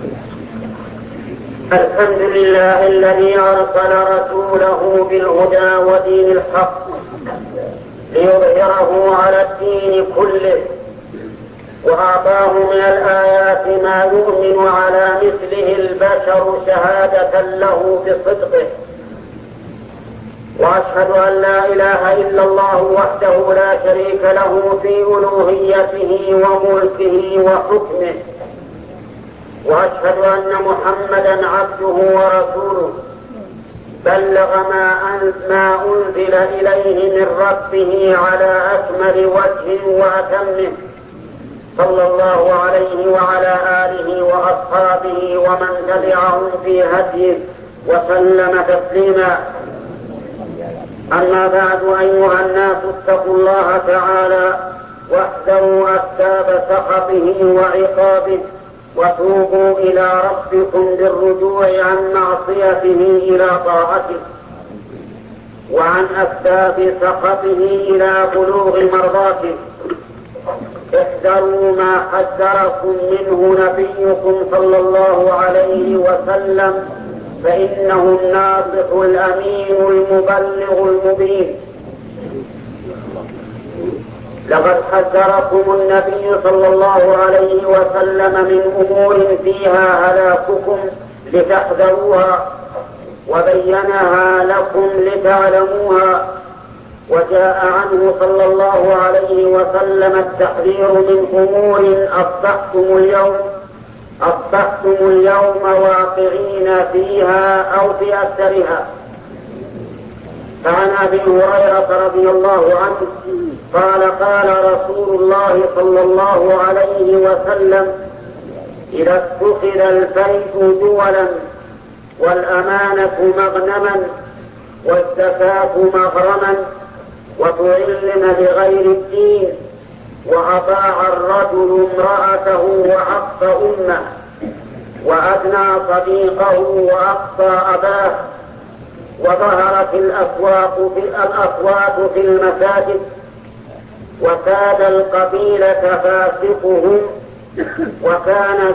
الحمد لله الذي أرسل رسوله بالهدى ودين الحق ليظهره على الدين كله، وأعطاه من الآيات ما يؤمن على مثله البشر شهادة له بصدقه. وأشهد أن لا إله إلا الله وحده لا شريك له في ألوهيته وملكه وحكمه، وأشهد أن محمدا عبده ورسوله بلغ ما أنزل إليه من ربه على أكمل وجه وأتمه، صلى الله عليه وعلى آله وأصحابه ومن تبعهم في هديه وسلم تسليما. أما بعد، أيها الناس، اتقوا الله تعالى واحذروا أسباب سخطه وعقابه، وتوبوا إلى ربكم بالرجوع عن معصيته إلى طاعته، وعن أسباب سخطه إلى بلوغ مرضاته. احذروا ما حذركم منه نبيكم صلى الله عليه وسلم، فإنه الناصح الأمين المبلغ المبين. لقد حذركم النبي صلى الله عليه وسلم من أمور فيها هلاككم لتحذروها، وبينها لكم لتعلموها. وجاء عنه صلى الله عليه وسلم التحذير من أمور أصبحتم اليوم واقعين فيها أو في أثرها. فعن أبي هريرة رضي الله عنه قال: قال رسول الله صلى الله عليه وسلم: إذا اتخذ الفيء دولا، والأمانة مغنما، والزكاة مغرما، وتعلم بغير الدين، وأطاع الرجل امرأته وعق أمه، وأدنى صديقه وأقصى أباه، وظهرت الأصوات في المساجد، وساد القبيلة فاسقهم، وكان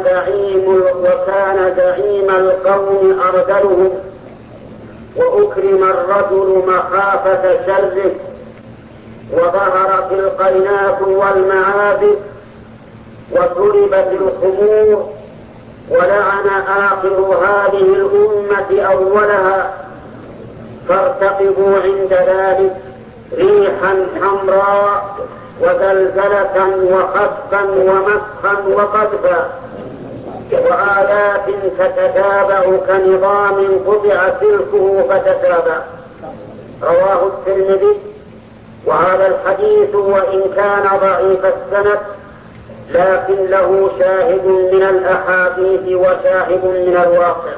زعيم القوم أرذلهم، وأكرم الرجل مخافة شره، وظهرت القينات والمعابد، وسلبت الخمور، ولعن آخر هذه الأمة أولها. فارتقبوا عند ذلك ريحا حمراء، وزلزلة، وخسفا، ومسخا، وقذفا، وآيات تتتابع كنظام قطع سلكه فتتابع. رواه الترمذي. وهذا الحديث وإن كان ضعيف السند، لكن له شاهد من الأحاديث وشاهد من الواقع،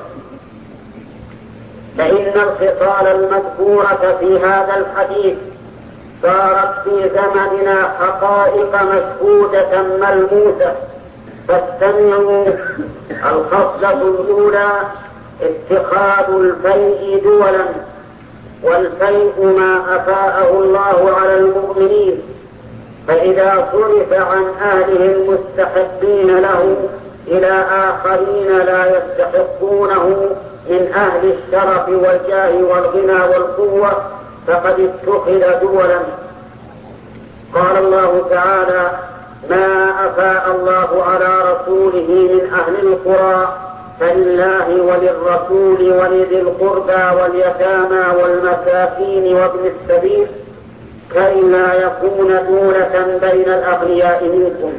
فإن الخصال المذكورة في هذا الحديث صارت في زمننا حقائق مشهودة ملموسة. فاستمعوا: الخصلة الأولى اتخاذ الفيء دولا، والفيء ما أفاءه الله على المؤمنين، فإذا صرف عن أهله المستحقين له إلى آخرين لا يستحقونه من أهل الشرف والجاه والغنى والقوة فقد اتخذ دولا. قال الله تعالى: ما أفاء الله على رسوله من أهل القرى فلله وللرسول ولذي القربى واليتامى والمساكين وابن السبيل كي لا يكون دولة بين الأغنياء منكم.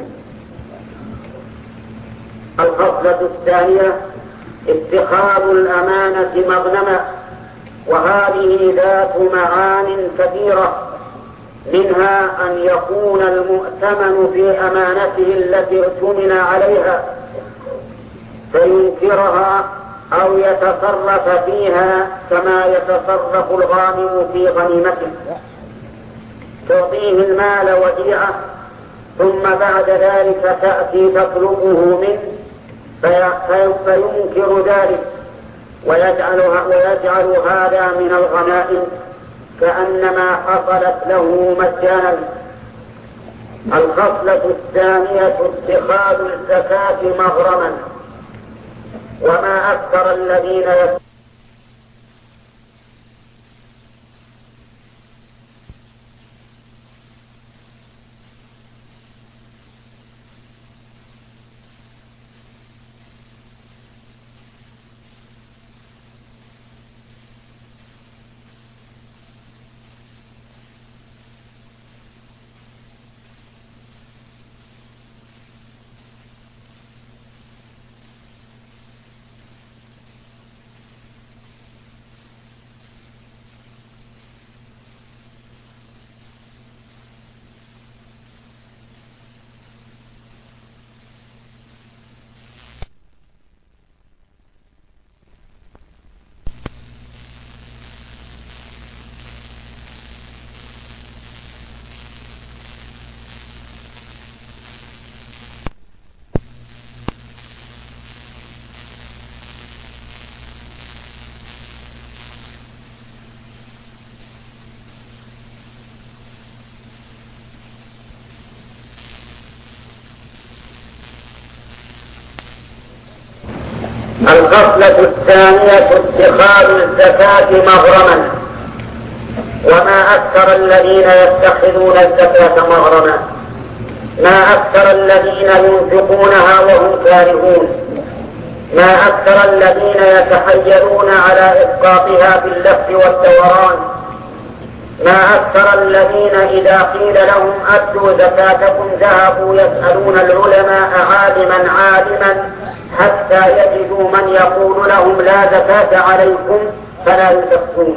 الخصلة الثانية اتخاذ الأمانة مغنما، وهذه ذات معان كثيرة، منها أن يكون المؤتمن في أمانته التي اؤتمن عليها فينكرها أو يتصرف فيها كما يتصرف الغانم في غنيمته، تعطيه المال وديعة ثم بعد ذلك تأتي تطلبه منه فينكر ذلك ويجعل هذا من الغنائم كأنما حصلت له مجانا. الخصلة الثانية اتخاذ الزكاة مغرما، وما أكثر الذين الخصلة الثانية اتخاذ الزكاة مغرما. وما أكثر الذين يتخذون الزكاة مغرما، ما أكثر الذين ينفقونها وهم كارهون، ما أكثر الذين يتحيلون على إسقاطها باللف والدوران، ما أكثر الذين إذا قيل لهم أدوا زكاتكم ذهبوا يسألون العلماء عالما حتى يجدوا من يقول لهم لا زكاة عليكم فلا يزكون.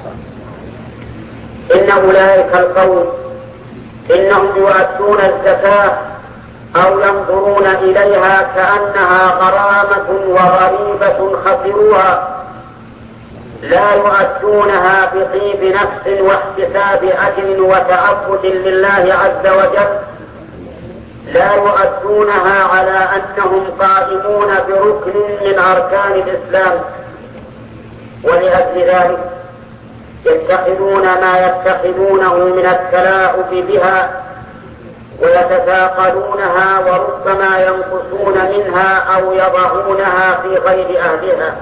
إن أولئك القوم إنهم يؤدون الزكاة أو ينظرون إليها كأنها غرامة وغريبة خسروها، لا يؤدونها بطيب نفس واحتساب أجر وتعبد لله عز وجل، لا يؤدونها على أنهم قائمون بركن من أركان الإسلام، ولأجل ذلك يتخذون ما يتخذونه من التلاعب بها ويتثاقلونها وربما ينقصون منها أو يضعونها في غير أهلها.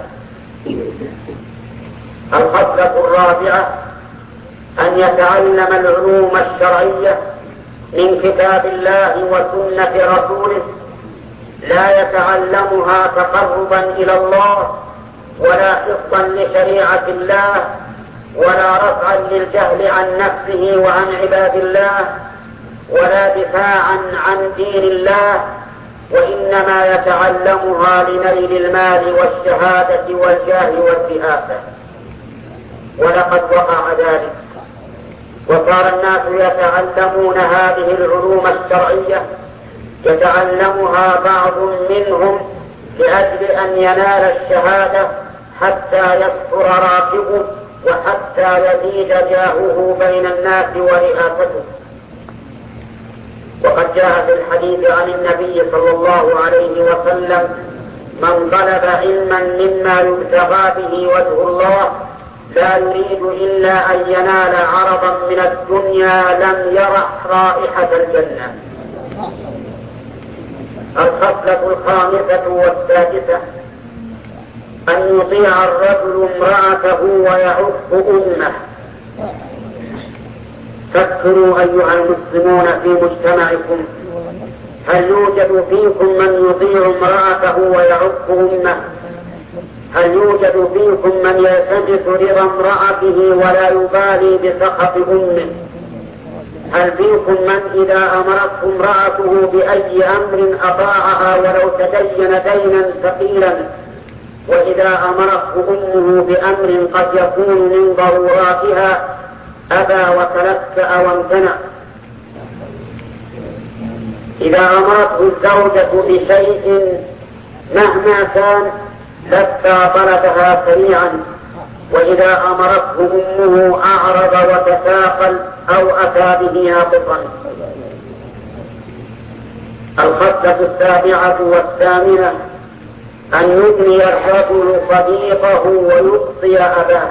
الخصلة الرابعة أن يتعلم العلوم الشرعية من كتاب الله وسنة رسوله، لا يتعلمها تقربا إلى الله ولا حفظا لشريعة الله ولا رفعا للجهل عن نفسه وعن عباد الله ولا دفاعا عن دين الله، وإنما يتعلمها لنيل المال والشهادة والجاه والرئاسة. ولقد وقع ذلك، وصار الناس يتعلمون هذه العلوم الشرعية، يتعلمها بعض منهم لأجل أن ينال الشهادة حتى يكثر راتبه وحتى يزيد جاهه بين الناس ورئاسته. وقد جاء في الحديث عن النبي صلى الله عليه وسلم: من طلب علما مما يبتغى به وجه الله لا يريد إلا أن ينال عرضا من الدنيا لم يرح رائحة الجنة. الخصلة الخامسة والسادسة أن يطيع الرجل امرأته ويعف أمه. فكروا أيها المسلمون في مجتمعكم، هل يوجد فيكم من يطيع امرأته ويعف أمه؟ هل يوجد فيكم من يلتمس رضا امرأته ولا يبالي بسخط أمه؟ هل فيكم من إذا أمرته امرأته بأي أمر أطاعها ولو تدين دينا ثقيلا، وإذا أمرته أمه بأمر قد يكون من ضروراتها أبى وتلكأ وامتنع؟ إذا أمرته الزوجة بشيء مهما كان لبى طلبها سريعا، وإذا أمرته أمه أعرض وتثاقل أو أتى به ناقصا. الخصلة السابعة والثامنة أن يبني الرجل صديقه ويقصي أباه.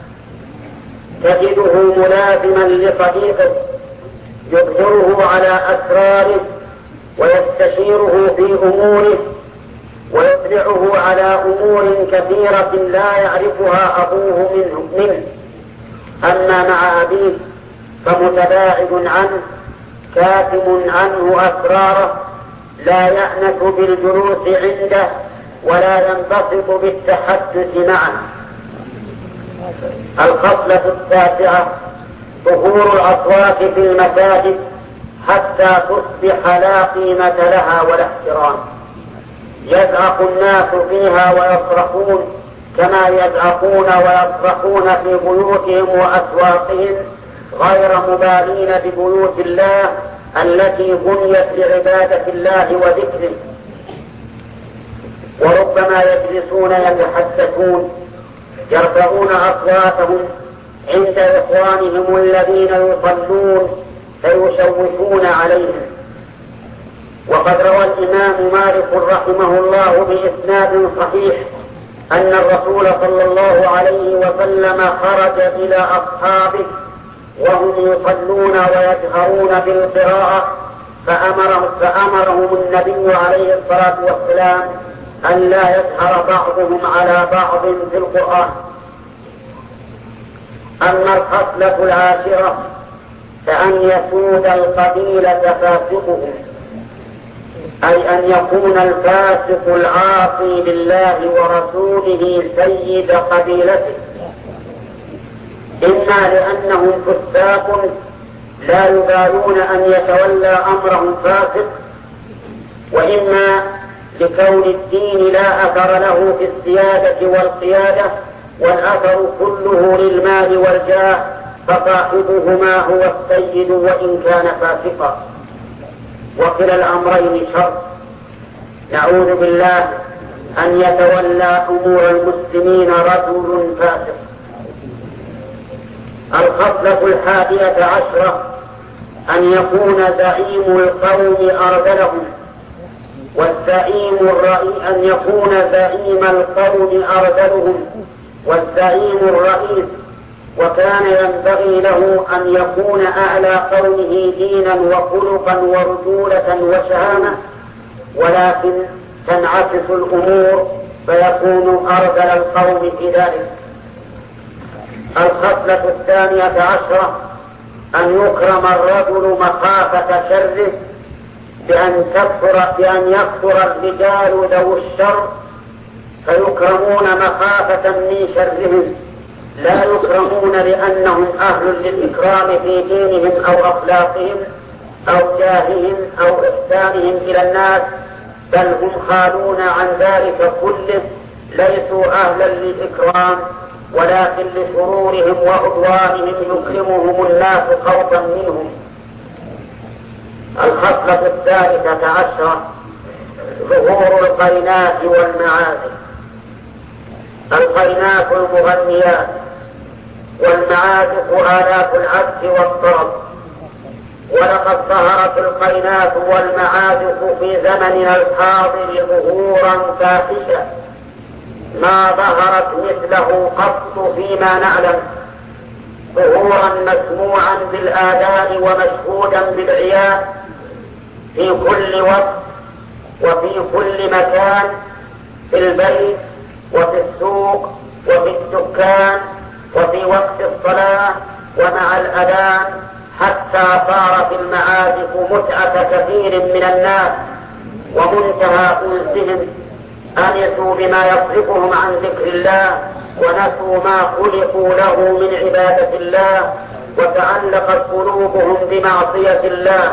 تجده ملازما لصديقه يظهره على أسراره ويستشيره في أموره ويسلمه يتبعه على أمور كثيرة لا يعرفها أبوه منه. أما مع أبيه فمتباعد عنه كاتم عنه أسراره، لا يأنس بالجلوس عنده ولا ينبسط بالتحدث معه. الخصلة التاسعة ظهور الأصوات في المساجد حتى تصبح لا قيمة لها ولا احترام. يزعق الناس فيها ويصرخون كما يزعقون ويصرخون في بيوتهم وأسواقهم، غير مبالين ببيوت الله التي بنيت لعبادة الله وذكره. وربما يجلسون يتحدثون يرفعون أصواتهم عند إخوانهم الذين يصلون فيشوشون عليهم. وقد روى الإمام مالك رحمه الله بإسناد صحيح أن الرسول صلى الله عليه وسلم خرج إلى أصحابه وهم يصلون ويجهرون بالقراءة فأمرهم النبي عليه الصلاة والسلام أن لا يجهر بعضهم على بعض في القرآن. أما الخصلة العاشرة فأن يسود القبيلة فاسقهم، أي أن يكون الفاسق العاصي لله ورسوله سيد قبيلته، إما لأنهم فساق لا يبالون أن يتولى أمرهم فاسق، وإما لكون الدين لا أثر له في السيادة والقيادة والأثر كله للمال والجاه، فصاحبهما هو السيد وإن كان فاسقا. وكلا الأمرين شر، نعوذ بالله أن يتولى أمور المسلمين رجل فاسق. الخصلة الحادية عشرة أن يكون زعيم القوم أرذلهم، أن يكون زعيم القوم أرذلهم والزعيم الرئيس، وكان ينبغي له أن يكون أعلى قومه دينا وخلقا ورجولة وشهامة، ولكن تنعكس الأمور فيكون أرذل القوم في ذلك. الخصلة الثانية عشرة أن يكرم الرجل مخافة شره، بأن يكثر الرجال ذو الشر فيكرمون مخافة من شرهم، لا يكرمون لأنهم أهل للإكرام في دينهم أو أخلاقهم أو جاههم أو إحسانهم إلى الناس، بل هم خالون عن ذلك كله، ليسوا أهلا للإكرام ولكن لشرورهم وعدوانهم يكرمهم الناس خوفا منهم. الخصلة الثالثة عشرة ظهور القرينات والمعازف. القرينات المغنيات، والمعازف آلات العزف والطرب. ولقد ظهرت القرينات والمعازف في زمننا الحاضر ظهورا فاحشا ما ظهرت مثله قط فيما نعلم، ظهورا مسموعا بالآذان ومشهودا بالعيان في كل وقت وفي كل مكان، في البيت وفي السوق وفي الدكان وفي وقت الصلاة ومع الأذان، حتى صارت المعازف متعة كثير من الناس ومنتهى أنسهم، أنسوا بما يصرفهم عن ذكر الله ونسوا ما خلقوا له من عبادة الله، وتعلقت قلوبهم بمعصية الله.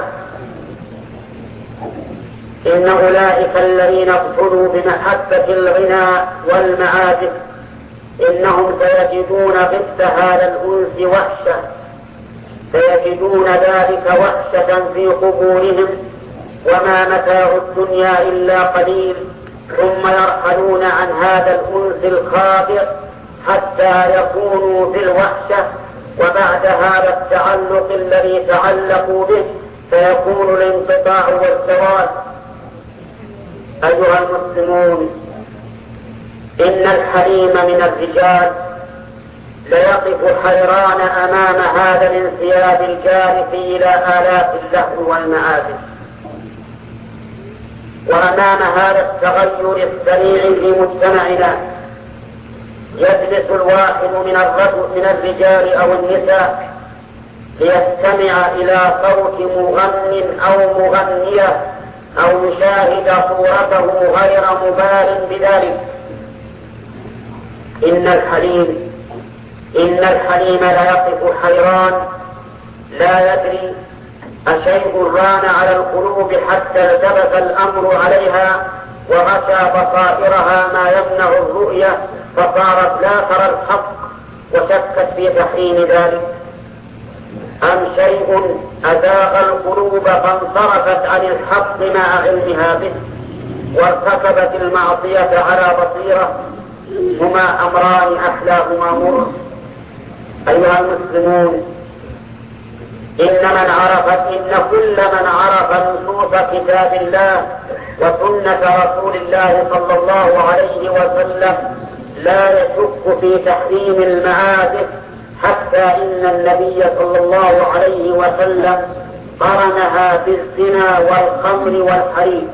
إن أولئك الذين ابتلوا بمحبة الغناء والمعازف إنهم سيجدون ضد هذا الأنس وحشة، سيجدون ذلك وحشة في قبورهم، وما متاع الدنيا إلا قليل، ثم يرحلون عن هذا الأنس الخاطئ حتى يكونوا في الوحشة، وبعد هذا التعلق الذي تعلقوا به سيكون الانقطاع والزوال. أيها المسلمون، إن الحليم من الرجال ليقف حيران أمام هذا الانسياب الجارف إلى آلاف اللهو والمآسف. وأمام هذا التغير السريع في مجتمعنا يجلس الواحد من الرجال أو النساء ليستمع إلى صوت مغن أو مغنية أو يشاهد صورته غير مبال بذلك. إن الحليم ليقف حيران لا يدري أشيء ران على القلوب حتى التبس الأمر عليها وغشى بصائرها ما يمنع الرؤية فصارت لا ترى الحق وشكت في تحريم ذلك، أم شيء أزاغ القلوب فانصرفت عن الحق مع علمها به وارتكبت المعصية على بصيرة، هما أمران أحلاهما مر. أيها المسلمون، إن كل من عرف نصوص كتاب الله وسنة رسول الله صلى الله عليه وسلم لا يشك في تحريم المعازف، حتى إن النبي صلى الله عليه وسلم قرنها بالزنا والخمر والحريم.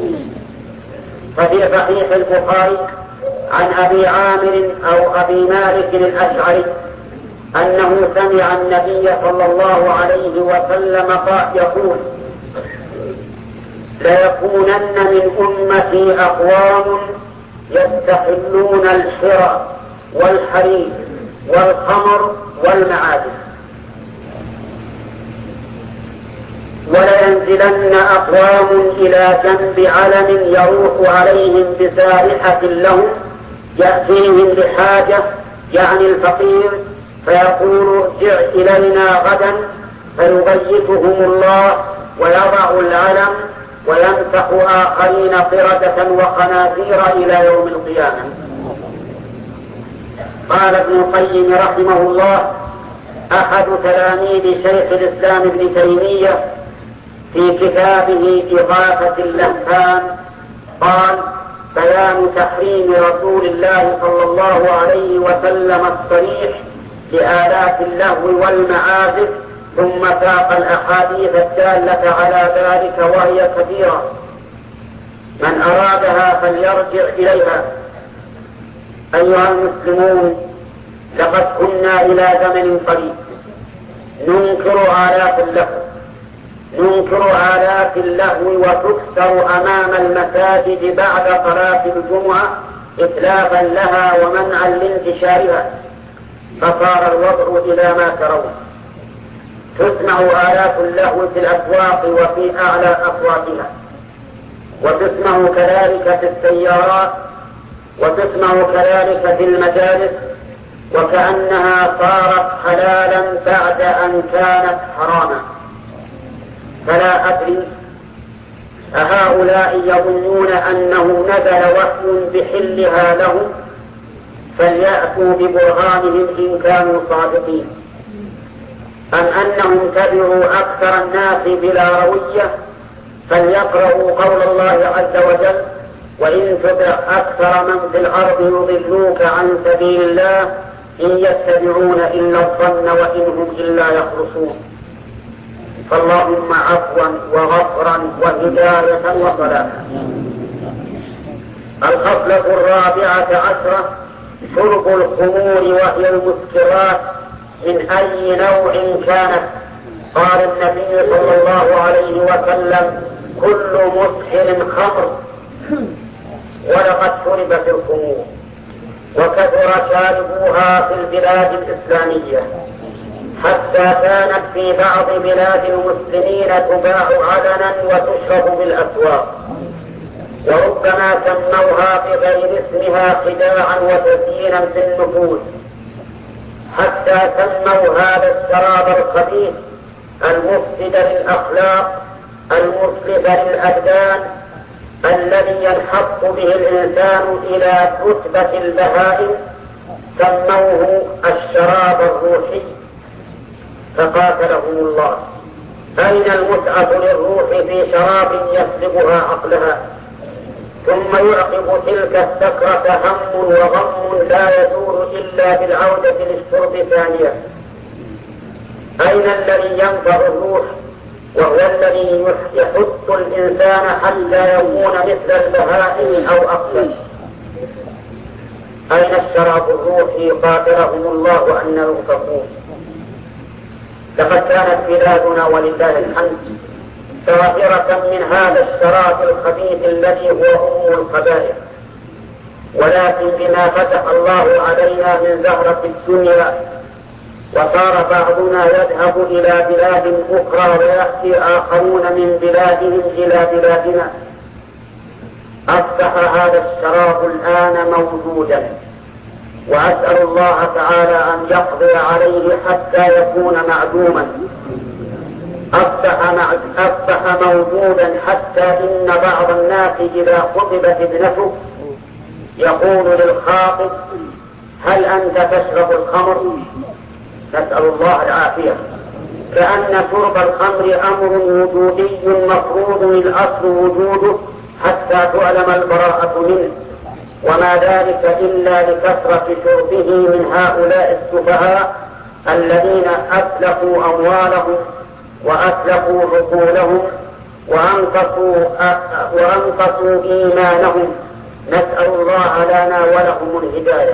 ففي صحيح البخاري عن أبي عامر أو أبي مالك الأشعري أنه سمع النبي صلى الله عليه وسلم يقول: ليكونن من أمتي أقوام يستحلون الحرى والحرير والخمر والمعازف، ولينزلن أقوام إلى جنب علم يروح عليهم بسارحة لهم يأتيهم لحاجة، يعني الفقير، فيقول: ارجع إلينا غدا، فيبيتهم الله ويضع العلم ويمسح آخرين قردة وخنازير إلى يوم القيامة. قال ابن القيم رحمه الله أحد تلاميذ شيخ الإسلام ابن تيمية في كتابه إغاثة اللهفان قال: بيان تحريم رسول الله صلى الله عليه وسلم الصريح لآلات اللهو والمعازف، ثم ساق الأحاديث الدالة على ذلك وهي كثيرة، من أرادها فليرجع إليها. أيها المسلمون، لقد كنا إلى زمن قريب ننكر آلات اللهو وتكسر أمام المساجد بعد صلاة الجمعة إتلافا لها ومنعا لانتشارها، فصار الوضع إلى ما ترون. تسمع آلات اللهو في الأسواق وفي أعلى أصواتها، وتسمع كذلك في السيارات، وتسمع كذلك في المجالس، وكأنها صارت حلالا بعد أن كانت حراما. فلا أدري أهؤلاء يظنون أنه نزل وحي بحلها لهم، فليأتوا ببرهانهم إن كانوا صادقين، أم أنهم تبعوا أكثر الناس بلا روية، فليقرأوا قول الله عز وجل: وإن تطع أكثر من في الأرض يضلوك عن سبيل الله إن يتبعون إلا الظن وإن هم إلا يخرصون. فاللهم عفوا وغفرا وهداية وصلاحا. الخصلة 14 شرب الخمور وهي المسكرات من أي نوع كانت. قال النبي صلى الله عليه وسلم: كل مسكر خمر، ولقد شربت الخمور وكثر شاربوها في البلاد الإسلامية، حتى كانت في بعض بلاد المسلمين تباع علنا وتشرب بالأسواق، وربما سموها بغير اسمها خداعا وتزيينا في النفوس، حتى سموا هذا الشراب الخبيث المفسد للأخلاق المسلب للأبدان الذي ينحط به الإنسان إلى رتبة البهائم، سموه الشراب الروحي، فقاتلهم الله. أين المتعة للروح في شراب يسلبها عقلها، ثم يعقب تلك السكرة هم وغم لا يدور إلا بالعودة للشرب ثانية. أين الذي ينفع الروح وهو الذي يحث الإنسان حتى يكون مثل البهائم أو أفضل. أين الشراب الروحي قادرهم الله أن يوفقون؟ لقد كانت بلادنا ولله الحمد ظاهرة من هذا الشراب الخبيث الذي هو القبائح، ولكن بما فتح الله علينا من زهرة الدنيا وصار بعضنا يذهب إلى بلاد أخرى ويأتي آخرون من بلادهم إلى بلادنا، أصبح هذا الشراب الآن موجودا، وأسأل الله تعالى أن يقضي عليه حتى يكون معدوما. أصبح موجودا حتى إن بعض الناس إذا خطبت ابنته يقول للخاطب: هل أنت تشرب الخمر؟ نسأل الله العافية، كأن شرب الخمر أمر وجودي مفروض الأصل وجوده حتى تعلم البراءة منه، وما ذلك إلا لكثرة شربه من هؤلاء السفهاء الذين أتلفوا أموالهم وأتلفوا عقولهم وأنقصوا إيمانهم. نسأل الله لنا ولهم الهداية.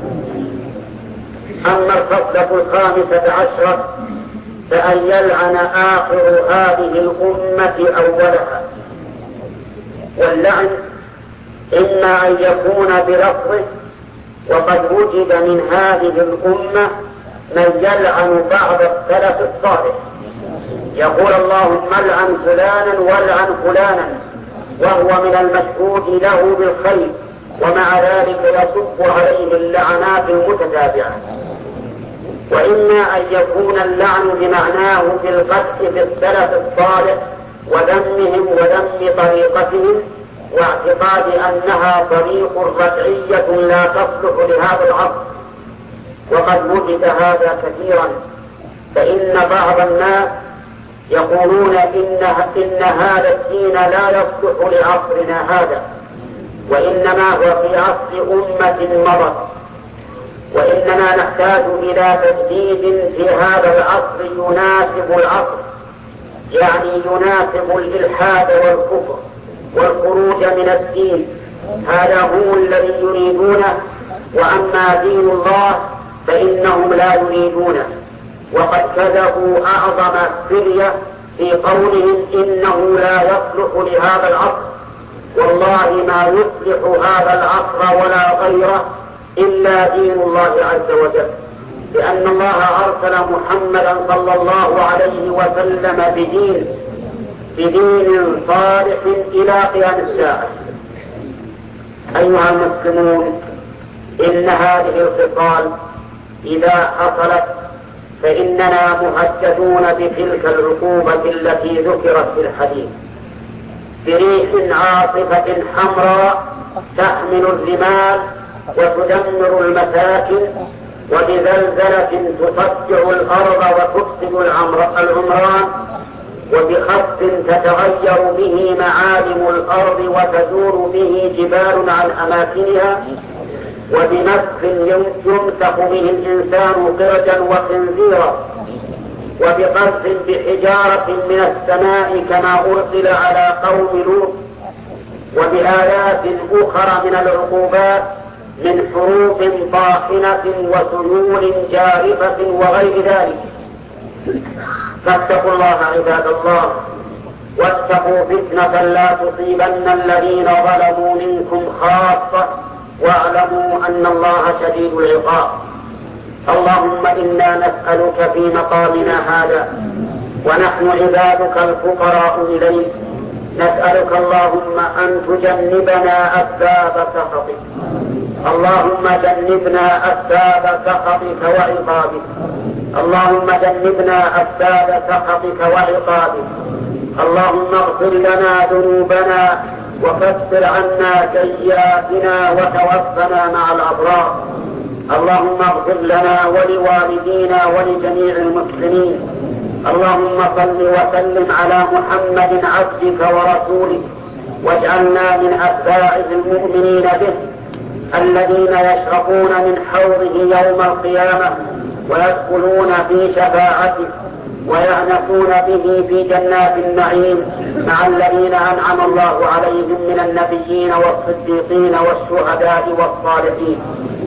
أما الخصلة 15 فأن يلعن آخر هذه الأمة أولها. واللعن إما أن يكون بلفظه، وقد وجد من هذه الأمة من يلعن بعض السلف الصالح، يقول: اللهم العن فلانا والعن فلانا، وهو من المشهود له بالخير، ومع ذلك يصب عليه اللعنات المتتابعة. وإما أن يكون اللعن بمعناه في القدح في السلف الصالح وذمهم وذم طريقتهم واعتقاد أنها طريق رجعية لا تصلح لهذا العصر، وقد وجد هذا كثيرا. فإن بعض الناس يقولون إن هذا الدين لا يصلح لعصرنا هذا، وإنما هو في عصر أمة مضت، وإننا نحتاج إلى تجديد في هذا العصر يناسب العصر، يعني يناسب الإلحاد والكفر والخروج من الدين. هذا هو الذي يريدونه، وأما دين الله فإنهم لا يريدونه، وقد كذبوا أعظم فرية في قولهم إنه لا يصلح لهذا العصر. والله ما يصلح هذا العصر ولا غيره إلا دين الله عز وجل، لأن الله أرسل محمدا صلى الله عليه وسلم بدين صالح إلى قيام الساعة. أيها المسلمون، إن هذه الخصال إذا حصلت فإننا مهددون بتلك العقوبة التي ذكرت في الحديث: بريح عاصفة حمراء تحمل الرمال وتدمر المساكن، وبزلزلة تصدع الأرض وتفسد العمران، وبخسف تتغير به معالم الأرض وتدور به جبال عن أماكنها، وبمسخ يمسخ به الإنسان قردا وخنزيرا، وبقذف بحجارة من السماء كما أرسل على قوم لوط، وبآيات أخرى من العقوبات من حروف طاحنة وسيول جارفة وغير ذلك. فاتقوا الله عباد الله، واتقوا فتنة لا تصيبن الذين ظلموا منكم خاصة، واعلموا أن الله شديد العقاب. اللهم إنا نسألك في مقامنا هذا ونحن عبادك الفقراء إليك، نسألك اللهم أن تجنبنا أسباب سخطك، اللهم جنبنا أسباب سخطك وعقابك، اللهم جنبنا أسباب سخطك وعقابك، اللهم اغفر لنا ذنوبنا وكفر عنا سيئاتنا وتوفنا مع الأبرار. اللهم اغفر لنا ولوالدينا ولجميع المسلمين. اللهم صل وسلم على محمد عبدك ورسولك، واجعلنا من أتباعه المؤمنين به الذين يشربون من حوضه يوم القيامة ويدخلون في شفاعته. ويأنسون به في جنات النعيم مع الذين أنعم الله عليهم من النبيين والصديقين والشهداء والصالحين.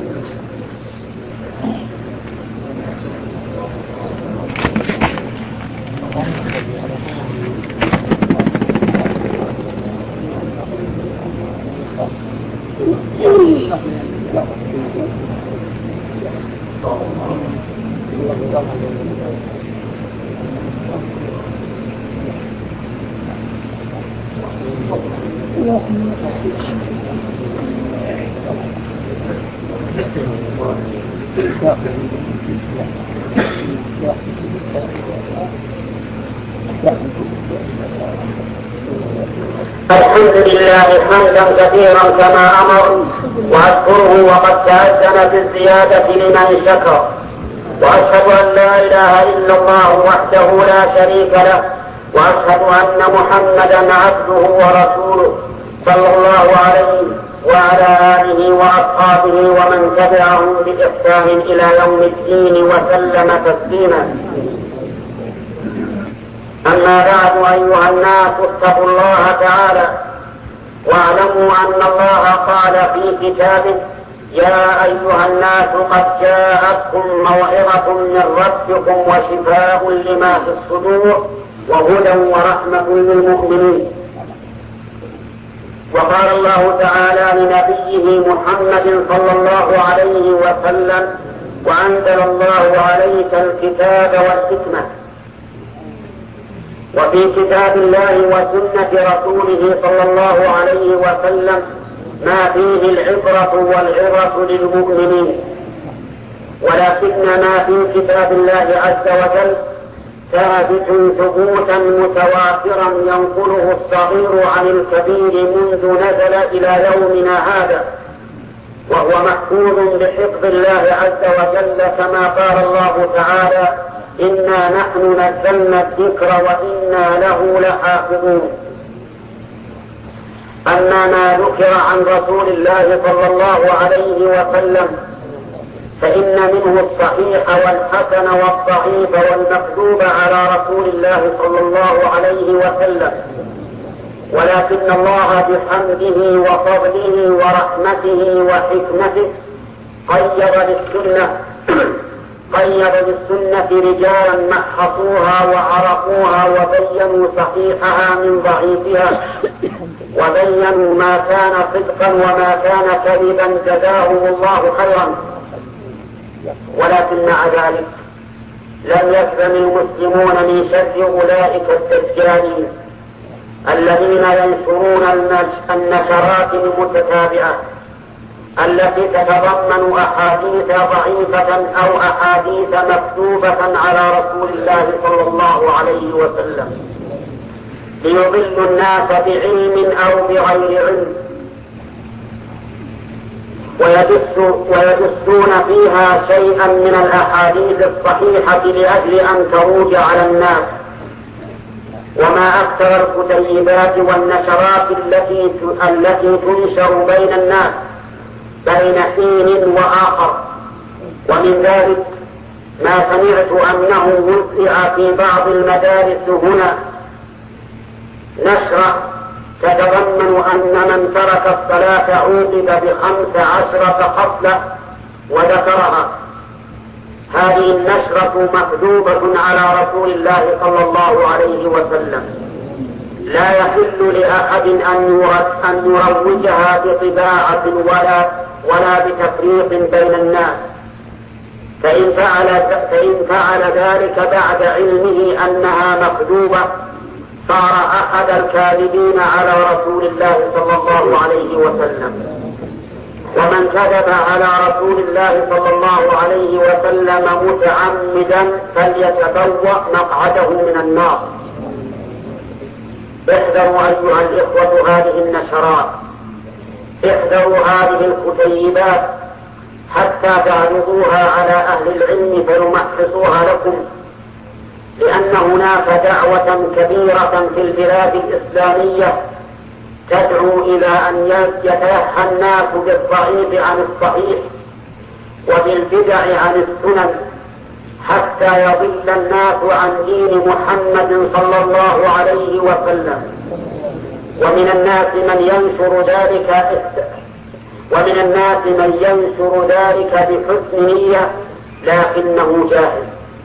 الحمد لله حمدا كثيرا كما أمر، وأشكره وقد تأذن بالزيادة لمن شكر، وأشهد أن لا إله إلا الله وحده لا شريك له، وأشهد أن محمدا عبده ورسوله صلى الله عليه وعلى آله وأصحابه ومن تبعهم بإحسان إلى يوم الدين وسلم تسليما. أما بعد، أيها الناس اتقوا الله تعالى واعلموا أن الله قال في كتابه: يا أيها الناس قد جاءتكم موعظة من ربكم وشفاء لما في الصدور وهدى ورحمة للمؤمنين. وقال الله تعالى لنبيه محمد صلى الله عليه وسلم: وأنزل الله عليك الكتاب والحكمة. وفي كتاب الله وسنة رسوله صلى الله عليه وسلم ما فيه العبرة والعظة للمؤمنين، ولكن ما في كتاب الله عز وجل ثابت ثبوتا متواترا ينقله الصغير عن الكبير منذ نزل إلى يومنا هذا، وهو محفوظ بحفظ الله عز وجل، كما قال الله تعالى: إنا نحن نزلنا الذكر وإنا له لحافظون. أما ما ذكر عن رسول الله صلى الله عليه وسلم فإن منه الصحيح والحسن والضعيف والمكذوب على رسول الله صلى الله عليه وسلم، ولكن الله بحمده وفضله ورحمته وحكمته قيض بالسنة رجالا محصوها وعرفوها وبينوا صحيحها من ضعيفها، وبينوا ما كان صدقا وما كان كذبا، جزاهم الله خيرا. ولكن مع ذلك لم يسلم المسلمون من شر أولئك الدجالين الذين ينشرون النشرات المتتابعة التي تتضمن أحاديث ضعيفة أو أحاديث مكتوبة على رسول الله صلى الله عليه وسلم ليضلوا الناس بعلم أو بغير علم، ويدسون فيها شيئا من الأحاديث الصحيحة لأجل أن تروج على الناس. وما أكثر الكتيبات والنشرات التي تنشر بين الناس بين حين وآخر. ومن ذلك ما سمعت أنه وزع في بعض المدارس هنا نشرة تتضمن أن من ترك الصلاة عوقب ب15 قتلى وذكرها. هذه النشرة مكذوبة على رسول الله صلى الله عليه وسلم، لا يحل لأحد أن يروجها بطباعة ولا بتفريق بين الناس، فإن فعل ذلك بعد علمه أنها مكذوبة صار أحد الكاذبين على رسول الله صلى الله عليه وسلم. ومن كذب على رسول الله صلى الله عليه وسلم متعمدا فليتبوأ مقعده من النار. احذروا أيها الإخوة هذه النشرات، احذروا هذه الكتيبات حتى تعرضوها على أهل العلم فيمحصوها لكم، لأن هناك دعوة كبيرة في البلاد الإسلامية تدعو إلى أن يتيحى الناس بالضعيف عن الصحيح وبالبدع عن السنن، حتى يضل الناس عن دين محمد صلى الله عليه وسلم. ومن الناس من ينشر ذلك بحسن نية لكنه جاهل.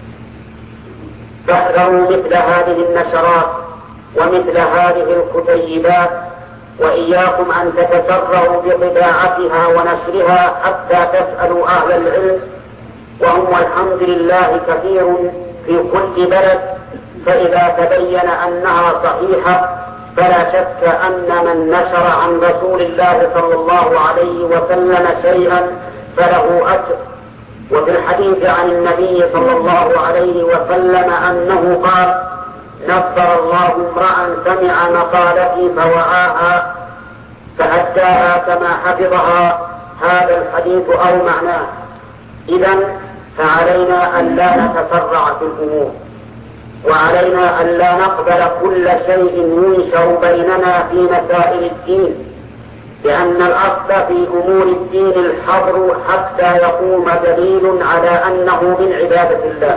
فاحذروا مثل هذه النشرات ومثل هذه الكتيبات، وإياكم أن تتسرعوا بطباعتها ونشرها حتى تسألوا أهل العلم، وهم الحمد لله كثير في كل بلد. فإذا تبين أنها صحيحة فلا شك أن من نشر عن رسول الله صلى الله عليه وسلم شيئا فله أجر. وفي الحديث عن النبي صلى الله عليه وسلم أنه قال: نصر الله امرأ سمع مقالتي فوعاها فأداها كما حفظها. هذا الحديث أو معناه. إذن فعلينا أن لا نتسرع في الأمور، وعلينا أن لا نقبل كل شيء ينشر بيننا في مسائل الدين، لأن الأصل في أمور الدين الحظر حتى يقوم دليل على أنه من عبادة الله.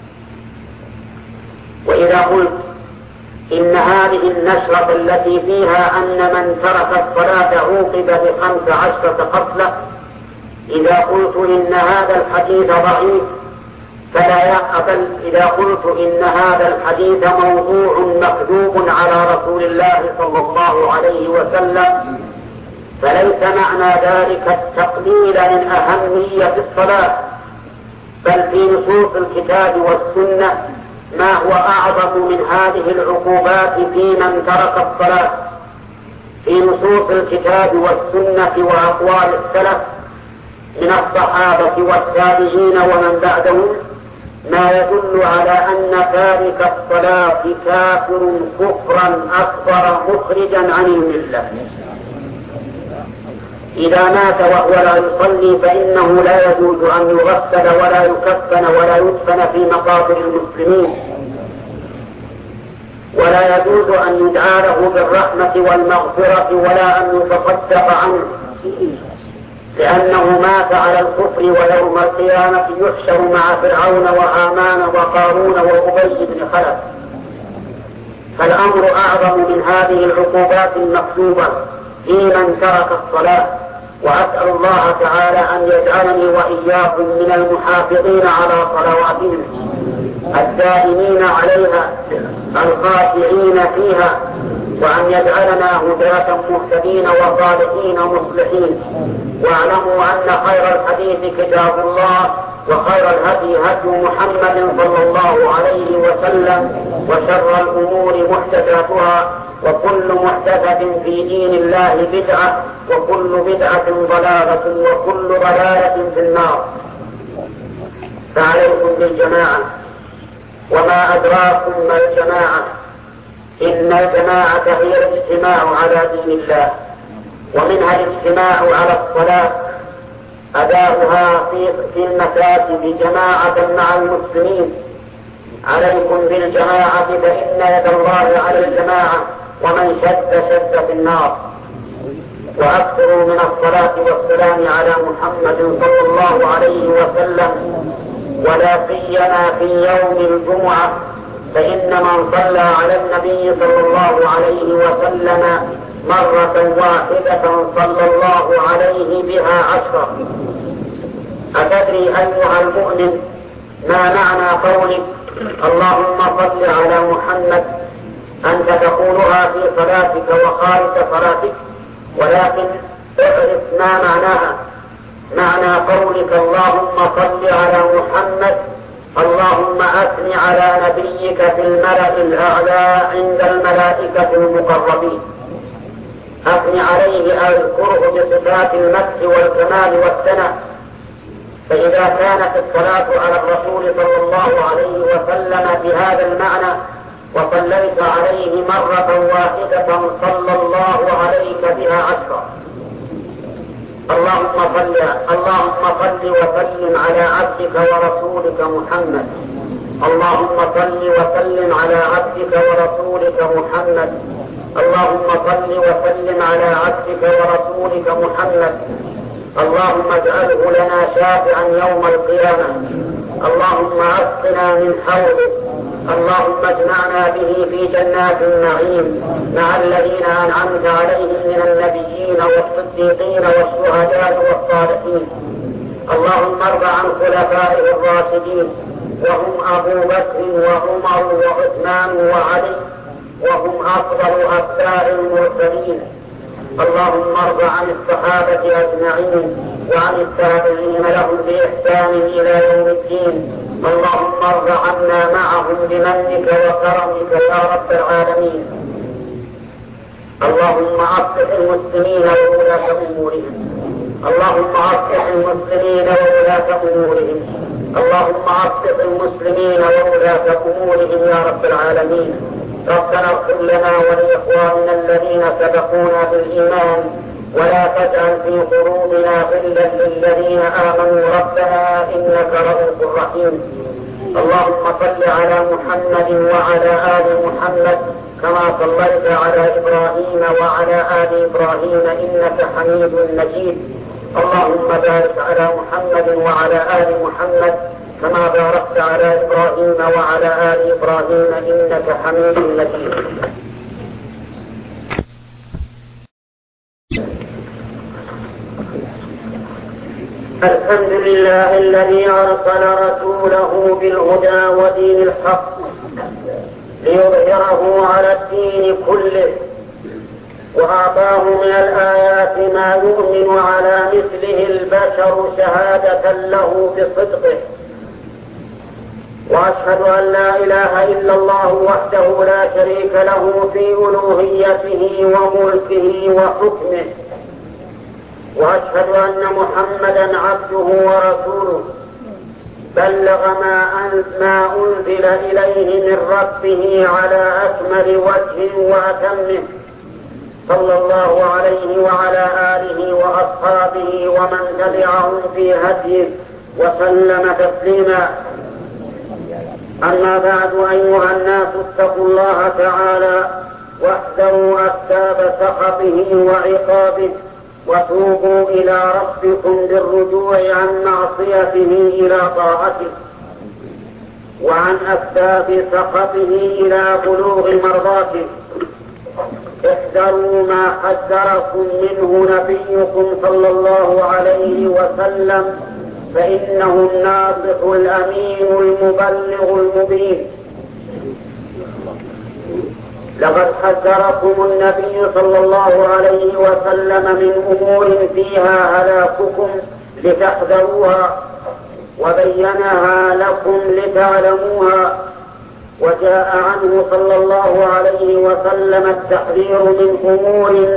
وإذا قلت إن هذه النشرة التي فيها أن من ترك الصلاة عوقب ب15 قتلة، إذا قلت إن هذا الحديث ضعيف فلا يقبل. إذا قلت إن هذا الحديث موضوع مكذوب على رسول الله صلى الله عليه وسلم، فليس معنى ذلك التقليل من أهمية الصلاة، بل في نصوص الكتاب والسنة ما هو أعظم من هذه العقوبات في من ترك الصلاة. في نصوص الكتاب والسنة وأقوال السلف من الصحابة والتابعين ومن بعدهم ما يدل على أن تارك الصلاة كافر كفرا أكبر مخرجا عن الملة. إذا مات وهو لا يصلي فإنه لا يجوز أن يغسل ولا يكفن ولا يدفن في مقابر المسلمين، ولا يجوز أن يدعى له بالرحمة والمغفرة ولا أن يتصدق عنه، لأنه مات على الكفر، ويوم القيامة يحشر مع فرعون وهامان وقارون وأبي بن خلف. فالأمر أعظم من هذه العقوبات المكتوبة في من ترك الصلاة. وأسأل الله تعالى أن يجعلني وإياكم من المحافظين على صلواتهم الدائمين عليها الخاشعين فيها، وأن يجعلنا هداة مهتدين وصالحين مصلحين. واعلموا أن خير الحديث كتاب الله، وخير الهدي هدي محمد صلى الله عليه وسلم، وشر الأمور محدثاتها، وكل محدثة في دين الله بدعة، وكل بدعة ضلالة، وكل ضلالة في النار. فعليكم بالجماعة. وما أدراكم ما الجماعة؟ إن الجماعة هي الاجتماع على دين الله، ومنها الاجتماع على الصلاة، أداؤها في المساجد جماعة مع المسلمين. عليكم بالجماعة فإن يد الله على الجماعة، ومن شد في النار. وأكثروا من الصلاة والسلام على محمد صلى الله عليه وسلم، ولا سيما في يوم الجمعة، فإن من صلى على النبي صلى الله عليه وسلم مرة واحدة صلى الله عليه بها 10. أتدري أيها المؤمن ما معنى قولك اللهم صل على محمد؟ أنت تقولها في صلاتك وخارج صلاتك، ولكن اعرف ما معناها. معنى قولك اللهم صل على محمد: اللهم أثن على نبيك في الملأ الأعلى عند الملائكة المقربين. أثن عليه أذكره بصفات المجد والكمال والثناء. فإذا كانت الصلاة على الرسول صلى الله عليه وسلم بهذا المعنى وصليت عليه مرة واحدة صلى الله عليك بها 10. اللهم صل وسلم على عبدك ورسولك محمد. اللهم صل وسلم على عبدك ورسولك محمد. اللهم صل وسلم على عبدك ورسولك محمد. اللهم اجعله لنا شافعا يوم القيامة. اللهم اسقنا من حوضك. اللهم اجمعنا به في جنات النعيم مع الذين أنعمت عليهم من النبيين والصديقين والشهداء والصالحين. اللهم ارض عن خلفائه الراشدين وهم أبو بكر وعمر وعثمان وعلي وهم أفضل أتباع المرسلين. اللهم ارض عن الصحابة أجمعين وعن التابعين لهم بإحسان إلى يوم الدين. اللهم ارض عنا معهم بمنك وكرمك يا رب العالمين. اللهم أصلح المسلمين وولاة أمورهم. اللهم أصلح المسلمين وولاة أمورهم. اللهم أصلح المسلمين وولاة أمورهم يا رب العالمين. ربنا اغفر لنا ولإخواننا الذين سبقونا بالإيمان ولا تجعل في قلوبنا غلا للذين آمنوا ربنا إنك رؤوف رحيم. اللهم صل على محمد وعلى آل محمد كما صليت على إبراهيم وعلى آل إبراهيم إنك حميد مجيد. اللهم بارك على محمد وعلى آل محمد كما باركت على إبراهيم وعلى آل إبراهيم إنك حميد مجيد. الحمد لله الذي أرسل رسوله بالهدى ودين الحق ليظهره على الدين كله، وأعطاه من الآيات ما يؤمن على مثله البشر شهادة له بصدقه. وأشهد أن لا إله إلا الله وحده لا شريك له في ألوهيته وملكه وحكمه. وأشهد أن محمدا عبده ورسوله بلغ ما أنزل إليه من ربه على أكمل وجه وأتمه، صلى الله عليه وعلى آله وأصحابه ومن تبعهم في هديه وسلم تسليما. أما بعد، أيها الناس اتقوا الله تعالى واحذروا أسباب سخطه وعقابه، وتوبوا إلى ربكم بالرجوع عن معصيته إلى طاعته، وعن أسباب سخطه إلى بلوغ مرضاته. احذروا ما حذركم منه نبيكم صلى الله عليه وسلم، فإنه الناصح الأمين المبلغ المبين. لقد حذركم النبي صلى الله عليه وسلم من أمور فيها هلاككم لتحذروها، وبينها لكم لتعلموها. وجاء عنه صلى الله عليه وسلم التحذير من أمور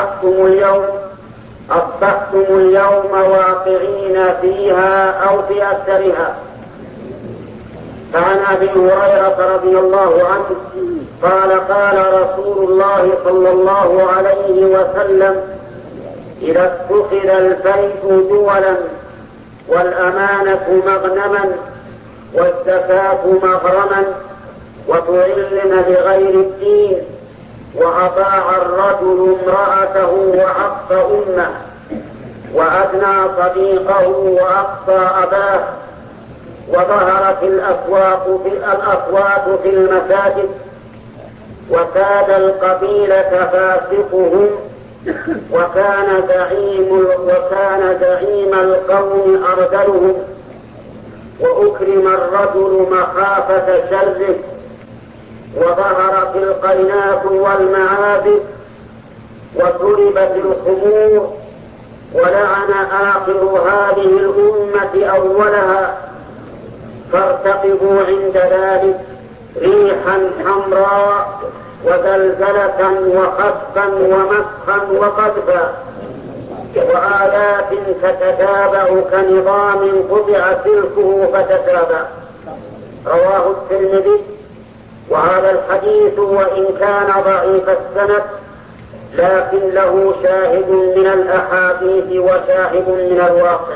أصبحتم اليوم واقعين فيها أو في أثرها. فعن أبي هريرة رضي الله عنه قال قال رسول الله صلى الله عليه وسلم: إذا اتخذ الفيء دولا والأمانة مغنما والزكاة مغرما وتعلم بغير الدين وأطاع الرجل امرأته وعق أمه وأدنى صديقه وأقصى أباه وظهرت الأصوات في المساجد وكاد القبيلة فاسقهم وكان زعيم القوم أرذلهم وأكرم الرجل مخافة شره وظهرت القينات والمعابد وسلبت الخمور ولعن آخر هذه الأمة أولها. فارتقبوا عند ذلك ريحا حمراء وزلزلة وخسفا ومسخا وقذفا وآيات تتتابع كنظام قطع سلكه فتتابع. رواه الترمذي. وهذا الحديث وإن كان ضعيف السند لكن له شاهد من الأحاديث وشاهد من الواقع،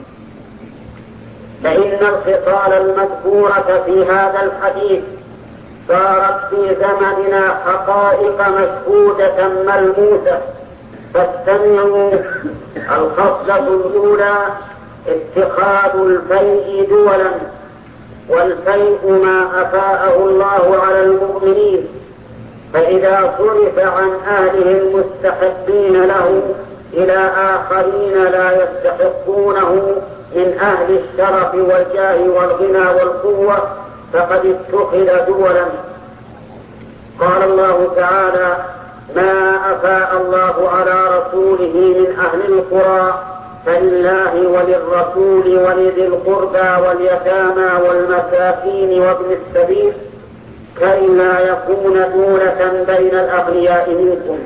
فإن الخصال المذكورة في هذا الحديث صارت في زمننا حقائق مشهودة ملموسة. فاستمعوا: الخصلة الأولى اتخاذ الفيء دولا والفيء ما أفاءه الله على المؤمنين، فإذا صرف عن أهله المستحقين له إلى آخرين لا يستحقونه من أهل الشرف والجاه والغنى والقوة فقد اتخذ دولا. قال الله تعالى: ما أفاء الله على رسوله من أهل القرى فلله وللرسول ولذي القربى واليتامى والمساكين وابن السبيل كي لا يكون دولة بين الأغنياء منكم.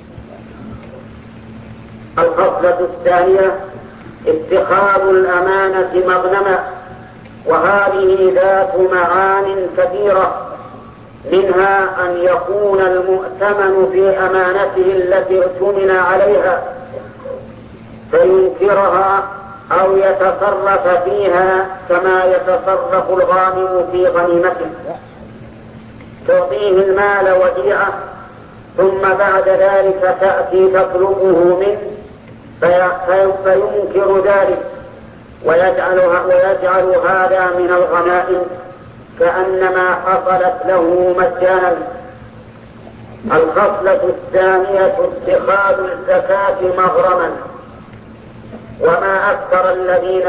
الخصلة الثانية اتخاذ الأمانة مغنما، وهذه ذات معان كثيرة، منها أن يكون المؤتمن في أمانته التي اؤتمن عليها فينكرها أو يتصرف فيها كما يتصرف الغانم في غنيمته، تعطيه المال وديعة ثم بعد ذلك تأتي تطلبه منه فينكر ذلك ويجعل هذا من الغنائم كأنما حصلت له مجانا. الخصلة الثانية اتخاذ الزكاة مغرما، وما أكثر الذين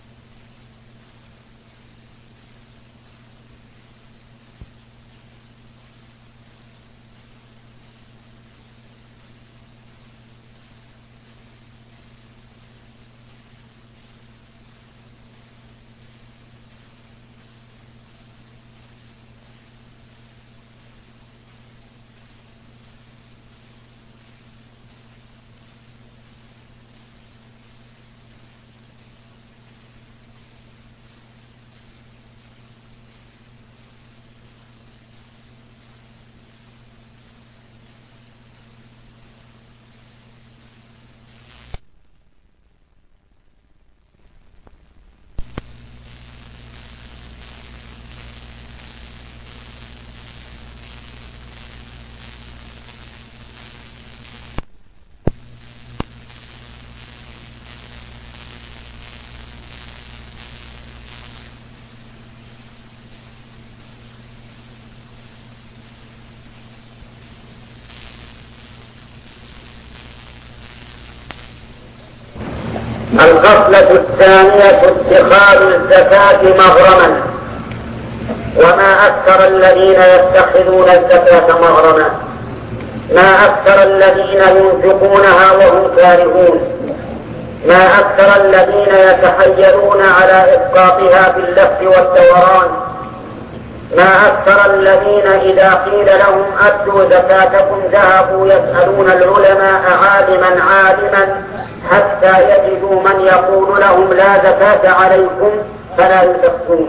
الخصلة الثانية اتخاذ الزكاة مغرما، وما أكثر الذين يتخذون الزكاة مغرما، ما أكثر الذين ينفقونها وهم كارهون، ما أكثر الذين يتحيلون على إسقاطها باللف والدوران، ما أكثر الذين إذا قيل لهم أدوا زكاتكم ذهبوا يسألون العلماء عالما حتى يجدوا من يقول لهم لا زكاة عليكم فلا يزكون.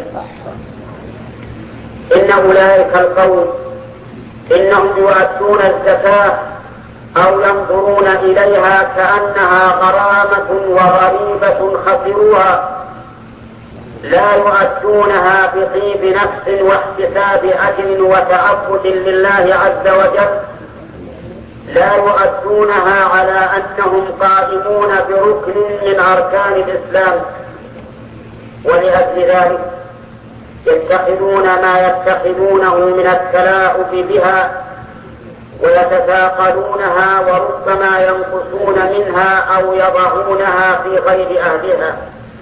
إن أولئك القوم إنهم يؤدون الزكاة أو ينظرون إليها كأنها غرامة وغريبة خسروها، لا يؤدونها بطيب نفس واحتساب أجر وتعبد لله عز وجل، لا يؤدونها على أنهم قائمون بركن من أركان الإسلام، ولأجل ذلك يتخذون ما يتخذونه من التلاعب بها ويتثاقلونها وربما ينقصون منها أو يضعونها في غير أهلها.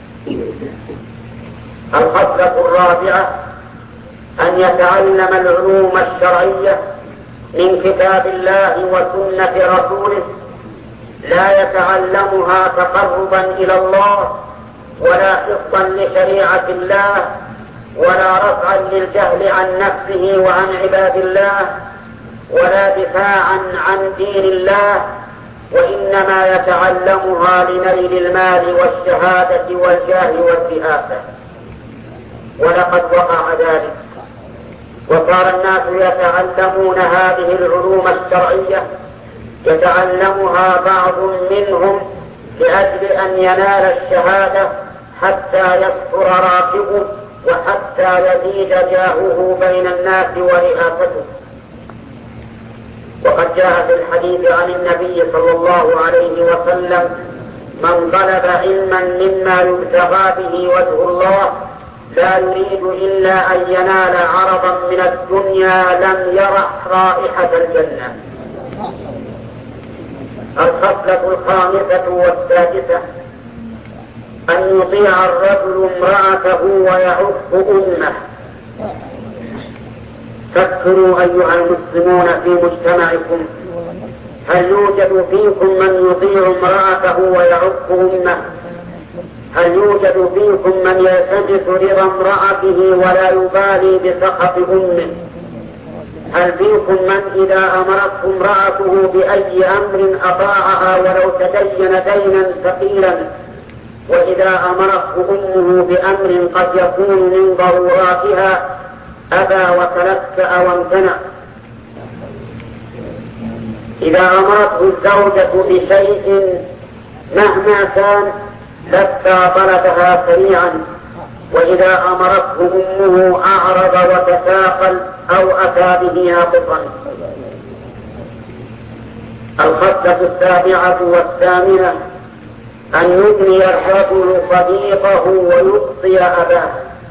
الخصلة الرابعة أن يتعلم العلوم الشرعية من كتاب الله وسنة رسوله، لا يتعلمها تقربا إلى الله ولا حفظا لشريعة الله ولا رفعا للجهل عن نفسه وعن عباد الله ولا دفاعا عن دين الله، وإنما يتعلمها لنيل المال والشهادة والجاه والرئاسة. ولقد وقع ذلك، وصار الناس يتعلمون هذه العلوم الشرعية، يتعلمها بعض منهم لأجل أن ينال الشهادة حتى يكثر راتبه وحتى يزيد جاهه بين الناس ورئاسته. وقد جاء في الحديث عن النبي صلى الله عليه وسلم: من طلب علما مما يبتغى به وجه الله لا يريد إلا أن ينال عرضا من الدنيا لم يرح رائحة الجنة. الخصلة الخامسة والسادسة أن يطيع الرجل امرأته ويعف أمه. فكروا أيها المسلمون في مجتمعكم، هل يوجد فيكم من يطيع امرأته ويعف أمه؟ هل يوجد فيكم من يلتمس رضا امرأته ولا يبالي بسخط أمه؟ هل فيكم من إذا أمرته امرأته بأي أمر أطاعها ولو تدين دينا ثقيلا، وإذا أمرته أمه بأمر قد يكون من ضروراتها أبى وتلكأ وامتنع؟ إذا أمرته الزوجة بشيء مهما كان لبى طلبها سريعا، وإذا أمرته أمه أعرض وتثاقل أو أتى به ناقصا. الخصلة السابعة والثامنة أن يبني الرجل صديقه ويقصي أباه.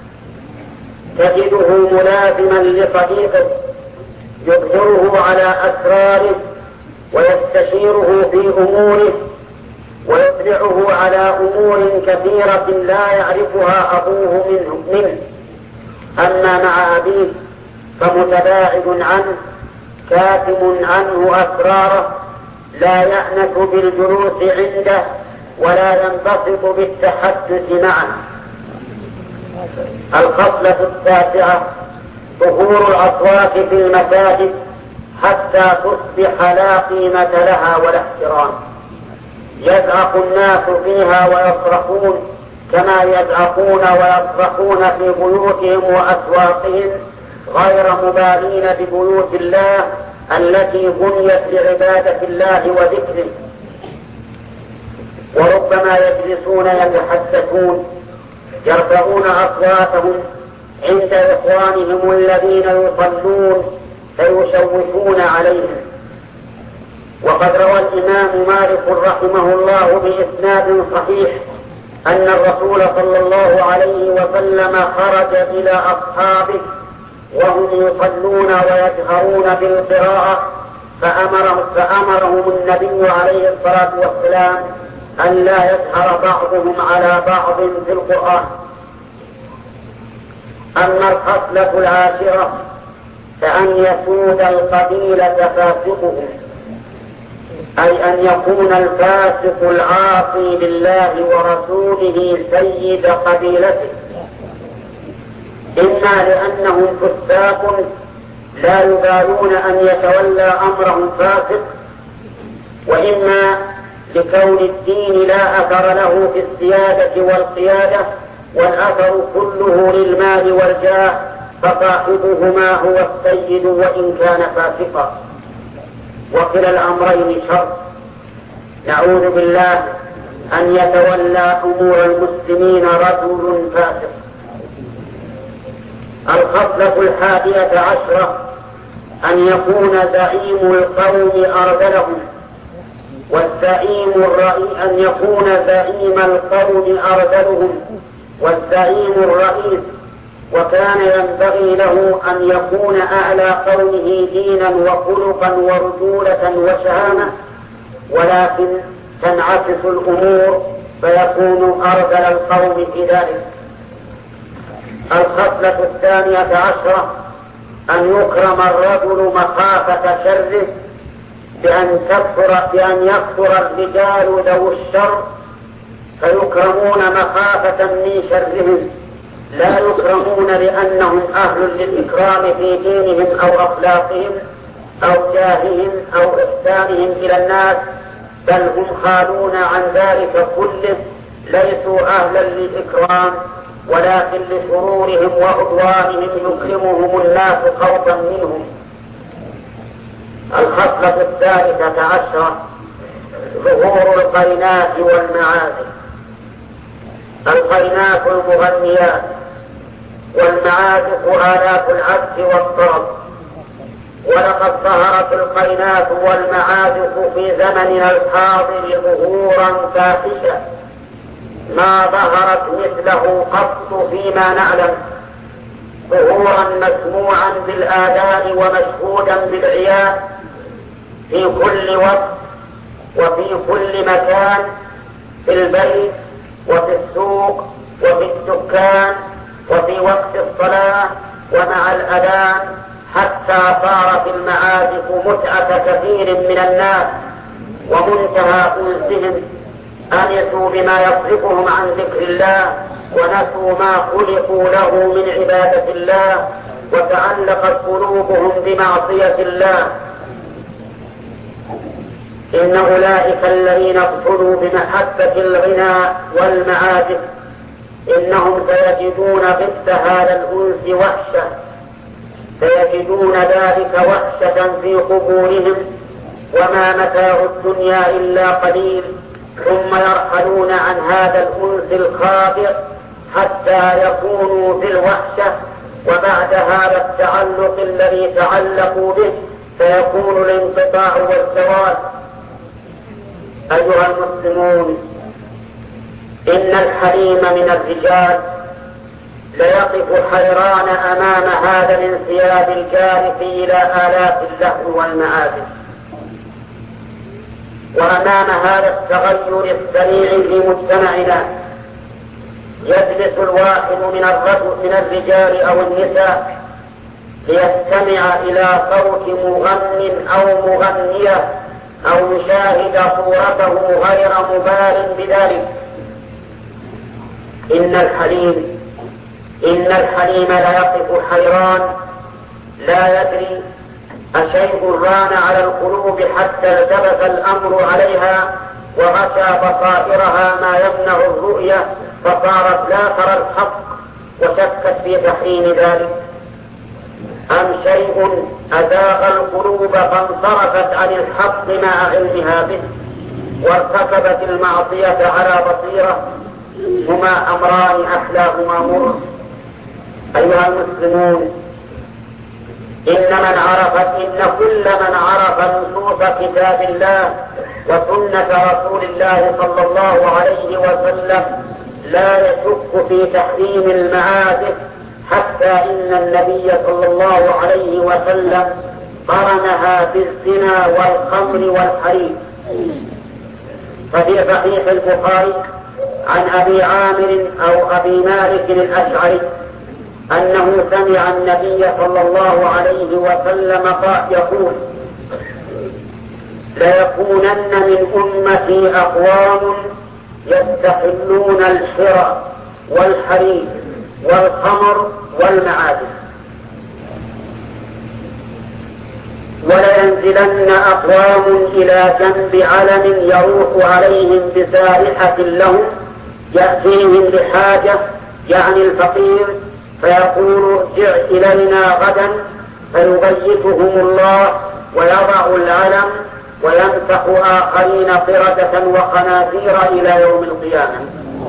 تجده ملازما لصديقه يظهره على أسراره ويستشيره في أموره ويطلعه على أمور كثيرة لا يعرفها أبوه منه. أما مع أبيه فمتباعد عنه كاتم عنه أسراره، لا يأنس بالجلوس عنده ولا ينبسط بالتحدث معه. الخصلة التاسعة ظهور الأصوات في المساجد حتى تصبح لا قيمة لها ولا احترام. يزعق الناس فيها ويصرخون كما يزعقون ويصرخون في بيوتهم وأسواقهم، غير مبالين ببيوت الله التي بنيت لعبادة الله وذكره. وربما يجلسون يتحدثون يرفعون أصواتهم عند إخوانهم الذين يصلون فيشوشون عليهم. وقد روى الإمام مالك رحمه الله بإسناد صحيح أن الرسول صلى الله عليه وسلم خرج إلى أصحابه وهم يصلون ويجهرون بالقراءة، فأمرهم النبي عليه الصلاة والسلام أن لا يجهر بعضهم على بعض في القرآن. أما الخصلة العاشرة فأن يسود القبيلة فاسقهم، أي أن يكون الفاسق العاصي لله ورسوله سيد قبيلته، إما لأنهم فساق لا يبالون أن يتولى أمرهم فاسق، وإما لكون الدين لا أثر له في السيادة والقيادة والأثر كله للمال والجاه، فصاحبهما هو السيد وإن كان فاسقا. وكلا الأمرين شر، نعوذ بالله أن يتولى أمور المسلمين رجل فاسق. الخصلة الحادية عشرة أن يكون زعيم القوم أرذلهم، أن يكون زعيم القوم أرذلهم والزعيم الرئيس، وكان ينبغي له أن يكون أعلى قومه دينا وخلقا ورجولة وشهامة، ولكن تنعكس الأمور فيكون أرذل القوم في ذلك. الخصلة الثانية عشرة أن يكرم الرجل مخافة شره، بأن يكثر الرجال ذو الشر فيكرمون مخافة من شرهم، لا يكرمون لأنهم أهل للإكرام في دينهم أو أخلاقهم أو جاههم أو إحسانهم إلى الناس، بل هم خالون عن ذلك كله، ليسوا أهلا للإكرام، ولكن لشرورهم وعدوانهم يكرمهم الناس خوفا منهم. الخصلة الثالثة عشرة ظهور القرينات والمعازف. القرينات المغنيات، والمعازف آلات العزف والطرب. ولقد ظهرت القرينات والمعازف في زمننا الحاضر ظهورا فاحشا، ما ظهرت مثله قط فيما نعلم، ظهورا مسموعا بالآذان ومشهودا بالعيان في كل وقت وفي كل مكان، في البيت وفي السوق وفي الدكان وفي وقت الصلاة ومع الأذان، حتى صار في المعازف متعة كثير من الناس ومنتهى أنسهم، أنسوا بما يصرفهم عن ذكر الله ونسوا ما خلقوا له من عبادة الله، وتعلقت قلوبهم بمعصية الله. إن أولئك الذين ابتلوا بمحبة الغناء والمعازف إنهم سيجدون ضد هذا الأنس وحشة، سيجدون ذلك وحشة في قبورهم، وما متاع الدنيا إلا قليل، ثم يرحلون عن هذا الأنس الخاطئ حتى يكونوا في الوحشة، وبعد هذا التعلق الذي تعلقوا به سيكون الانقطاع والزوال. أيها المسلمون، إن الحليم من الرجال ليقف حيران أمام هذا الانسياب الجارف إلى آلاف اللهو والمآسف، وأمام هذا التغير السريع في مجتمعنا. يجلس الواحد من الرجال أو النساء ليستمع إلى صوت مغن أو مغنية أو يشاهد صورته غير مبال بذلك. إن الحليم ليقف حيران لا يدري أشيء ران على القلوب حتى التبس الأمر عليها وغشى بصائرها ما يمنع الرؤية، فصارت لا ترى الحق وشكت في تحريم ذلك، أم شيء أزاغ القلوب فانصرفت عن الحق مع علمها به وارتكبت المعصية على بصيرة، هما أمران أحلاهما مر. أيها المسلمون، إن كل من عرف نصوص كتاب الله وسنة رسول الله صلى الله عليه وسلم لا يشك في تحريم المعازف، حتى إن النبي صلى الله عليه وسلم قرنها بالزنا والخمر والحريم. ففي صحيح البخاري عن أبي عامر أو أبي مالك الأشعري أنه سمع النبي صلى الله عليه وسلم يقول: ليكونن من أمتي أقوام يستحلون الحرى والحرير والخمر والمعازف، ولينزلن أقوام إلى جنب علم يروح عليهم بسارحة لهم يأتيهم لحاجة، يعني الفقير، فيقول: ارجع إلينا غدا، فيبيتهم الله ويضع العلم ويمسح آخرين قردة وخنازير إلى يوم القيامة.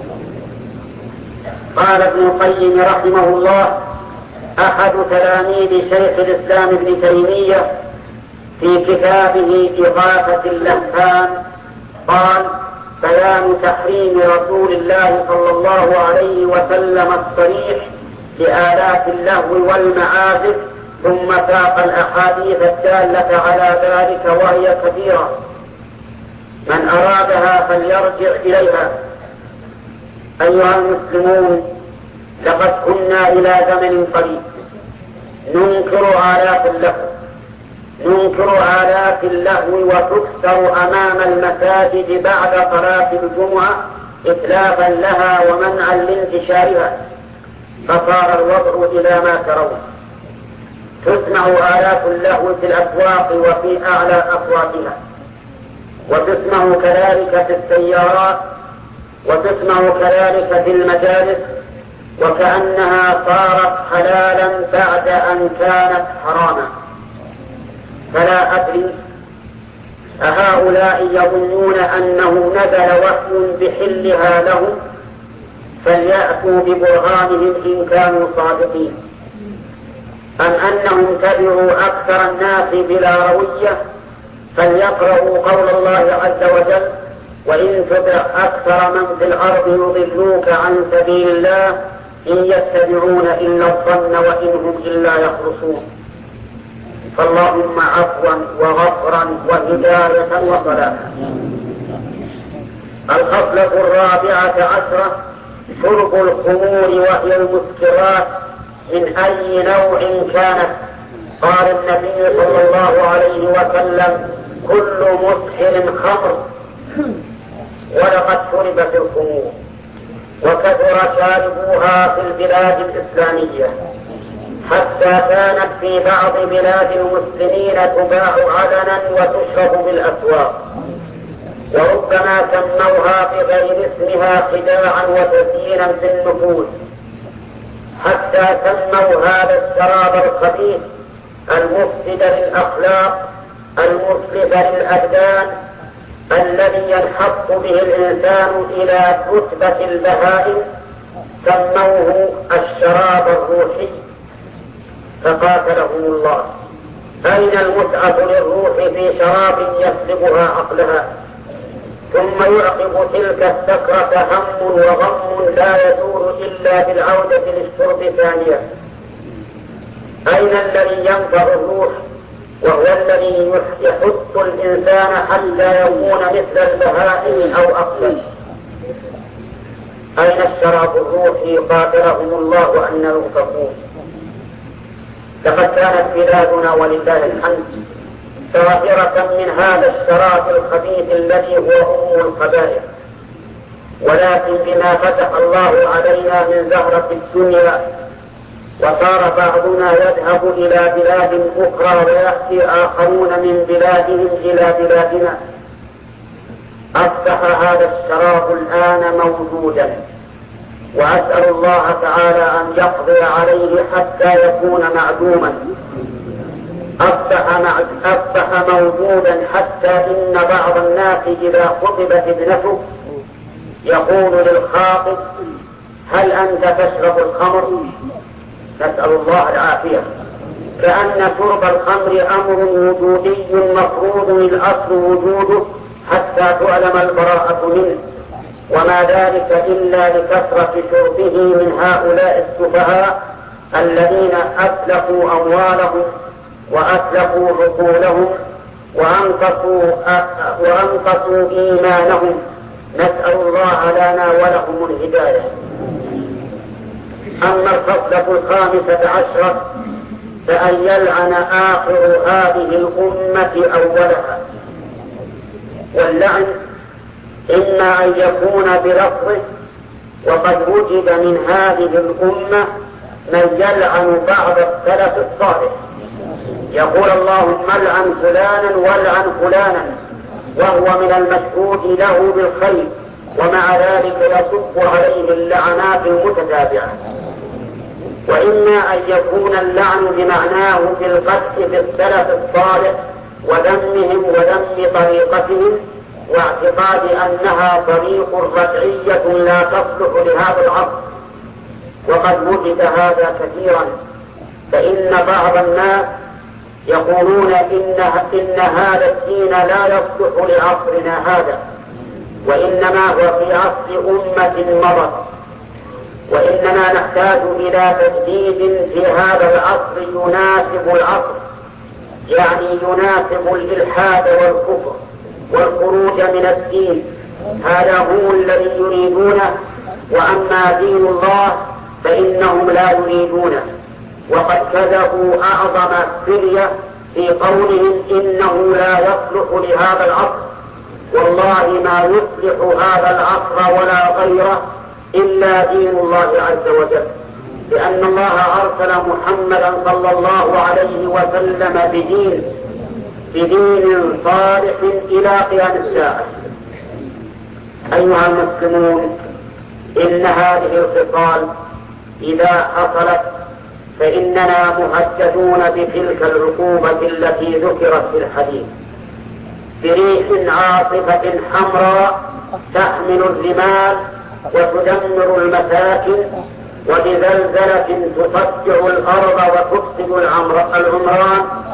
قال ابن القيم رحمه الله أحد تلاميذ شيخ الإسلام ابن تيمية في كتابه إغاثة اللهفان، قال: بيان تحريم رسول الله صلى الله عليه وسلم الصريح لآلات اللهو والمعازف، ثم ساق الأحاديث الدالة على ذلك وهي كثيرة، من أرادها فليرجع إليها. أيها المسلمون، لقد كنا إلى زمن قريب ننكر آلات اللهو وتكسر أمام المساجد بعد صلاة الجمعة إتلافا لها ومنعا لانتشارها، فصار الوضع إلى ما ترون. تسمع آلات اللهو في الأسواق وفي أعلى أصواتها، وتسمع كذلك في السيارات، وتسمع كذلك في المجالس، وكأنها صارت حلالا بعد أن كانت حراما. فلا أدري أهؤلاء يظنون أنه نزل وحي بحلها لهم، فليأتوا ببرهانهم إن كانوا صادقين، أم أنهم تبعوا أكثر الناس بلا روية، فليقرأوا قول الله عز وجل: وإن تطع أكثر من في الأرض يضلوك عن سبيل الله إن يتبعون إلا الظن وإن هم إلا يخرصون. فاللهم عفوا وغفرا وهداية وصلاحا. الخصلة 14 شرب الخمور وهي المسكرات من أي نوع كانت. قال النبي صلى الله عليه وسلم: كل مسكر خمر، ولقد شربت الخمور وكثر شاربوها في البلاد الإسلامية، حتى كانت في بعض بلاد المسلمين تباع علنا وتشرب بالأسواق، وربما سموها بغير اسمها خداعا وتزيينا في النفوس، حتى سموا هذا الشراب الخبيث المفسد للأخلاق المسلب للأبدان الذي ينحط به الإنسان إلى رتبة البهائم، سموه الشراب الروحي. فقاتلهم الله. أين المتعة للروح في شراب يسلبها عقلها، ثم يعقب تلك السكرة هم وغم لا يدور إلا بالعودة للشرب ثانية؟ أين الذي ينفع الروح وهو الذي يحث الإنسان حتى يكون مثل البهائم أو أقل؟ أين الشراب الروحي؟ قاتلهم الله أن يؤفكون. لقد كانت بلادنا ولله الحمد ظاهرة من هذا الشراب الخبيث الذي هو أم الخبائث، ولكن بما فتح الله علينا من زهرة الدنيا وصار بعضنا يذهب إلى بلاد أخرى ويأتي آخرون من بلادهم إلى بلادنا، أصبح هذا الشراب الآن موجودا، وأسأل الله تعالى أن يقضي عليه حتى يكون معدوما. أصبح موجودا حتى إن بعض الناس إذا خطبت ابنته يقول للخاطب: هل أنت تشرب الخمر؟ نسأل الله العافية. كأن شرب الخمر أمر وجودي مفروض الأصل وجوده حتى تعلم البراءة منه، وما ذلك إلا لكثرة شربه من هؤلاء السفهاء الذين أتلفوا أموالهم وأتلفوا عقولهم وأنقصوا إيمانهم. نسأل الله لنا ولهم الهداية. أما الخصلة 15 فأن يلعن آخر هذه الأمة أولها. واللعن إما أن يكون بلفظه، وقد وجد من هذه الأمة من يلعن بعض السلف الصالح، يقول: اللهم العن فلانا والعن فلانا، وهو من المشهود له بالخير، ومع ذلك يصب عليه اللعنات المتتابعة. وإما أن يكون اللعن بمعناه في القدح في السلف الصالح وذمهم وذم طريقتهم واعتقاد أنها طريق رجعية لا تصلح لهذا العصر، وقد وجد هذا كثيرا. فإن بعض الناس يقولون إن هذا الدين لا يصلح لعصرنا هذا، وإنما هو في عصر أمة مضت، وإننا نحتاج إلى تجديد في هذا العصر يناسب العصر، يعني يناسب الإلحاد والكفر والخروج من الدين. هذا هو الذي يريدونه، وأما دين الله فإنهم لا يريدونه. وقد كذبوا أعظم فرية في قولهم إنه لا يصلح لهذا العصر. والله ما يصلح هذا العصر ولا غيره إلا دين الله عز وجل، لأن الله أرسل محمدا صلى الله عليه وسلم بدين صالح إلى قيام الساعة. أيها المسلمون، إن هذه الخصال إذا حصلت فإننا مهددون بتلك العقوبة التي ذكرت في الحديث: بريح عاصفة حمراء تحمل الرمال وتدمر المساكن، وبزلزلة تصدع الأرض وتفسد العمران،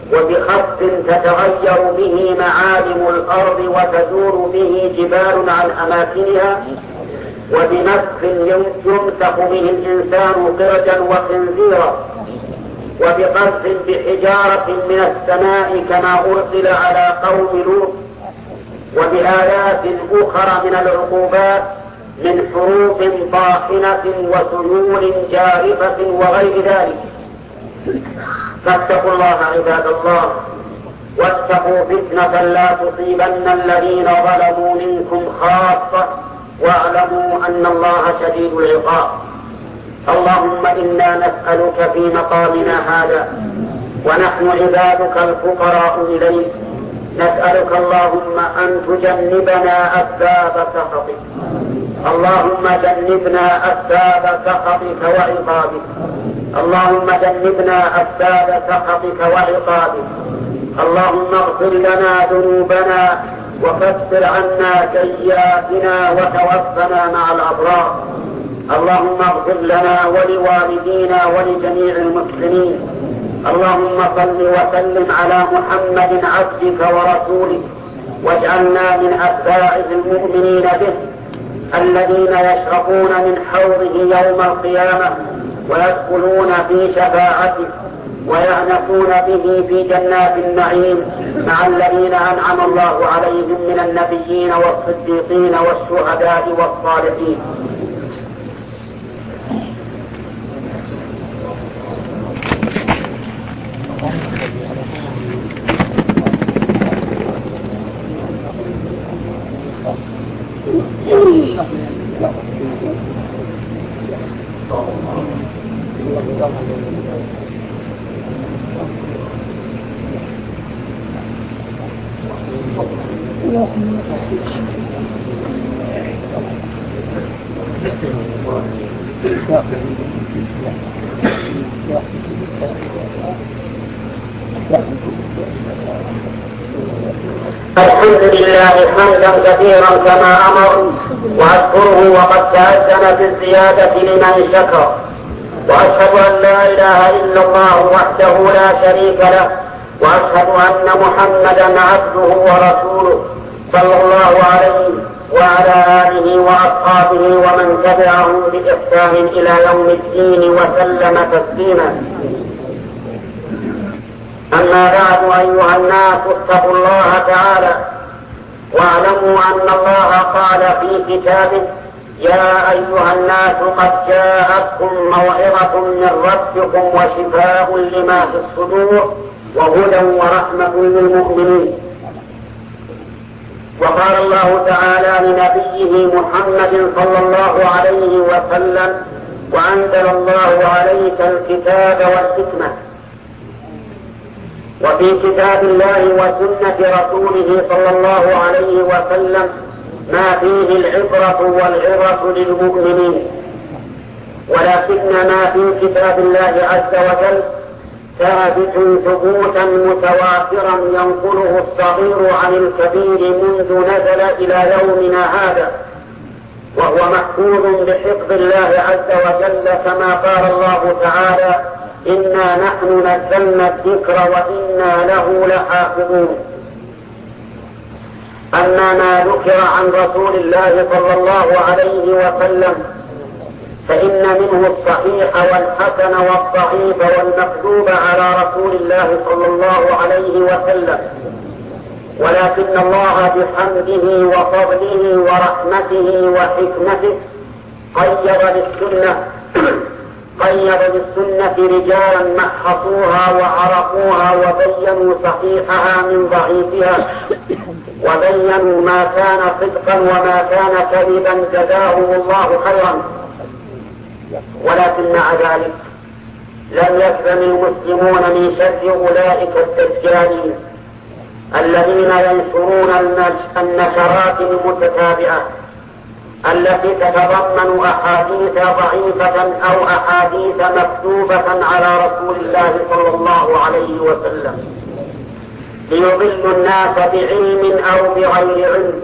وبخط تتغير به معالم الأرض وتدور به جبال عن أماكنها، وبنفخ يمسخ به الإنسان قردا وخنزيرا، وبقذف بحجارة من السماء كما أرسل على قوم لوط، وبآيات أخرى من العقوبات من حروف طاحنة وسيول جارفة وغير ذلك. فاتقوا الله عباد الله، واتقوا فتنة لا تصيبن الذين ظلموا منكم خاصة، واعلموا أن الله شديد العقاب. اللهم إنا نسألك في مقامنا هذا ونحن عبادك الفقراء إليك، نسألك اللهم أن تجنبنا أسباب سخطك، اللهم جنبنا أسباب سخطك وعقابك، اللهم جنبنا أسباب سخطك وعقابك، اللهم اغفر لنا ذنوبنا وكفر عنا سيئاتنا وتوفنا مع الأبرار. اللهم اغفر لنا ولوالدينا ولجميع المسلمين. اللهم صل وسلم على محمد عبدك ورسولك، واجعلنا من أتباعه المؤمنين به الذين يشربون من حوضه يوم القيامة ويدخلون في شفاعته ويأنسون به في جنات النعيم مع الذين أنعم الله عليهم من النبيين والصديقين والشهداء والصالحين. الحمد لله حمدا كثيرا كما أمر، وأشكره وقد تأذن بالزيادة لمن شكر، وأشهد أن لا إله إلا الله وحده لا شريك له، وأشهد أن محمدا عبده ورسوله صلى الله عليه وعلى آله وأصحابه ومن تبعهم بإحسان إلى يوم الدين وسلم تسليما. أما بعد، أيها الناس اتقوا الله تعالى واعلموا أن الله قال في كتابه: يا أيها الناس قد جاءتكم موعظة من ربكم وشفاء لما في الصدور وهدى ورحمة للمؤمنين. وقال الله تعالى لنبيه محمد صلى الله عليه وسلم: وأنزل الله عليك الكتاب والحكمة. وفي كتاب الله وسنة رسوله صلى الله عليه وسلم ما فيه العبرة والعظة للمؤمنين، ولكن ما في كتاب الله عز وجل ثابت ثبوتا متواترا ينقله الصغير عن الكبير منذ نزل إلى يومنا هذا، وهو محفوظ بحفظ الله عز وجل كما قال الله تعالى: إنا نحن نزلنا الذكر وإنا له لحافظون. أما ما ذكر عن رسول الله صلى الله عليه وسلم فإن منه الصحيح والحسن والضعيف والمكذوب على رسول الله صلى الله عليه وسلم، ولكن الله بحمده وفضله ورحمته وحكمته قيض بالسنة رجالا محصوها وعرفوها وبينوا صحيحها من ضعيفها، وبينوا ما كان صدقا وما كان كذبا، جزاهم الله خيرا. ولكن مع ذلك لم يسلم المسلمون من شر أولئك الدجالين الذين ينشرون النشرات المتتابعة التي تتضمن أحاديث ضعيفة أو أحاديث مكتوبة على رسول الله صلى الله عليه وسلم ليضلوا الناس بعلم أو بغير علم،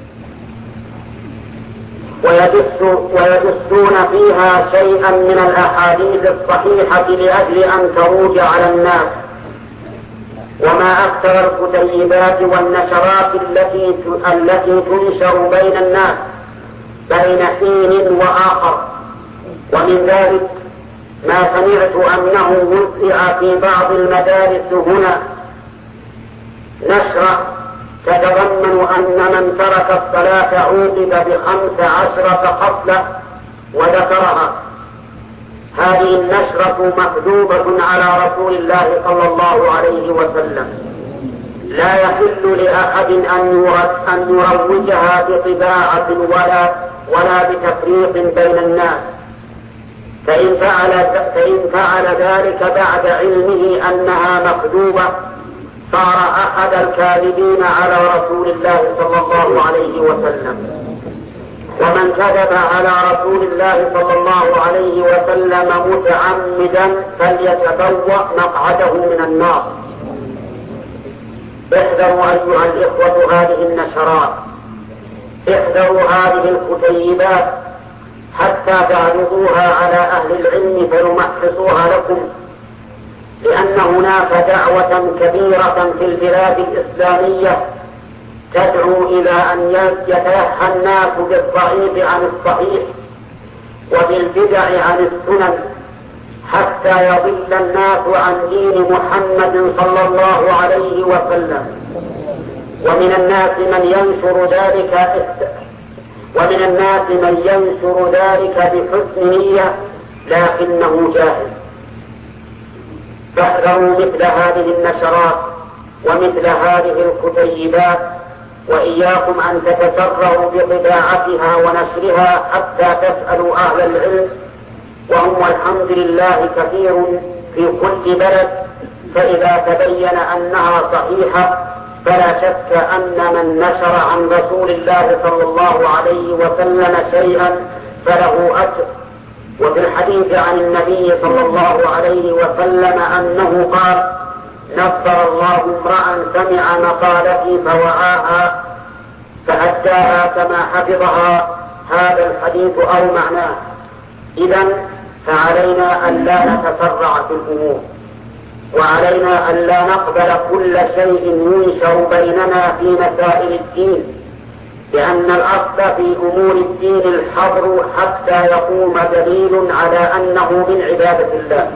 ويدسون فيها شيئا من الأحاديث الصحيحة لأجل أن تروج على الناس، وما أكثر الكتيبات والنشرات التي تنشر بين الناس بين حين وآخر. ومن ذلك ما سمعت أنه وزع في بعض المدارس هنا نشرة تتضمن أن من ترك الصلاة عوقب ب15 قتلى وذكرها. هذه النشرة مكذوبة على رسول الله صلى الله عليه وسلم، لا يحل لأحد أن يروجها بطباعة ولا بتفريق بين الناس، فإن فعل ذلك بعد علمه أنها مكذوبة صار أحد الكاذبين على رسول الله صلى الله عليه وسلم. ومن كذب على رسول الله صلى الله عليه وسلم متعمدا فليتبوأ مقعده من النار. احذروا أيها الإخوة هذه النشرات، احذروا هذه الكتيبات حتى تعرضوها على أهل العلم فيمحصوها لكم، لأن هناك دعوة كبيرة في البلاد الإسلامية تدعو إلى أن يتلهى الناس بالضعيف عن الصحيح وبالبدع عن السنن حتى يضل الناس عن دين محمد صلى الله عليه وسلم. ومن الناس من ينشر ذلك بحسن نية لكنه جاهل. فاحذروا مثل هذه النشرات ومثل هذه الكتيبات، وإياكم أن تتسرعوا بطباعتها ونشرها حتى تسألوا أهل العلم، وهم الحمد لله كثير في كل بلد، فإذا تبين أنها صحيحة فلا شك أن من نشر عن رسول الله صلى الله عليه وسلم شيئا فله أجر. وفي الحديث عن النبي صلى الله عليه وسلم أنه قال: نصر الله امرأ سمع مقالتي فوعاها فأداها كما حفظها. هذا الحديث أو معناه. إذن فعلينا أن لا نتسرع في الأمور، وعلينا أن لا نقبل كل شيء ينشر بيننا في مسائل الدين، لأن الأصل في أمور الدين الحظر حتى يقوم دليل على أنه من عبادة الله.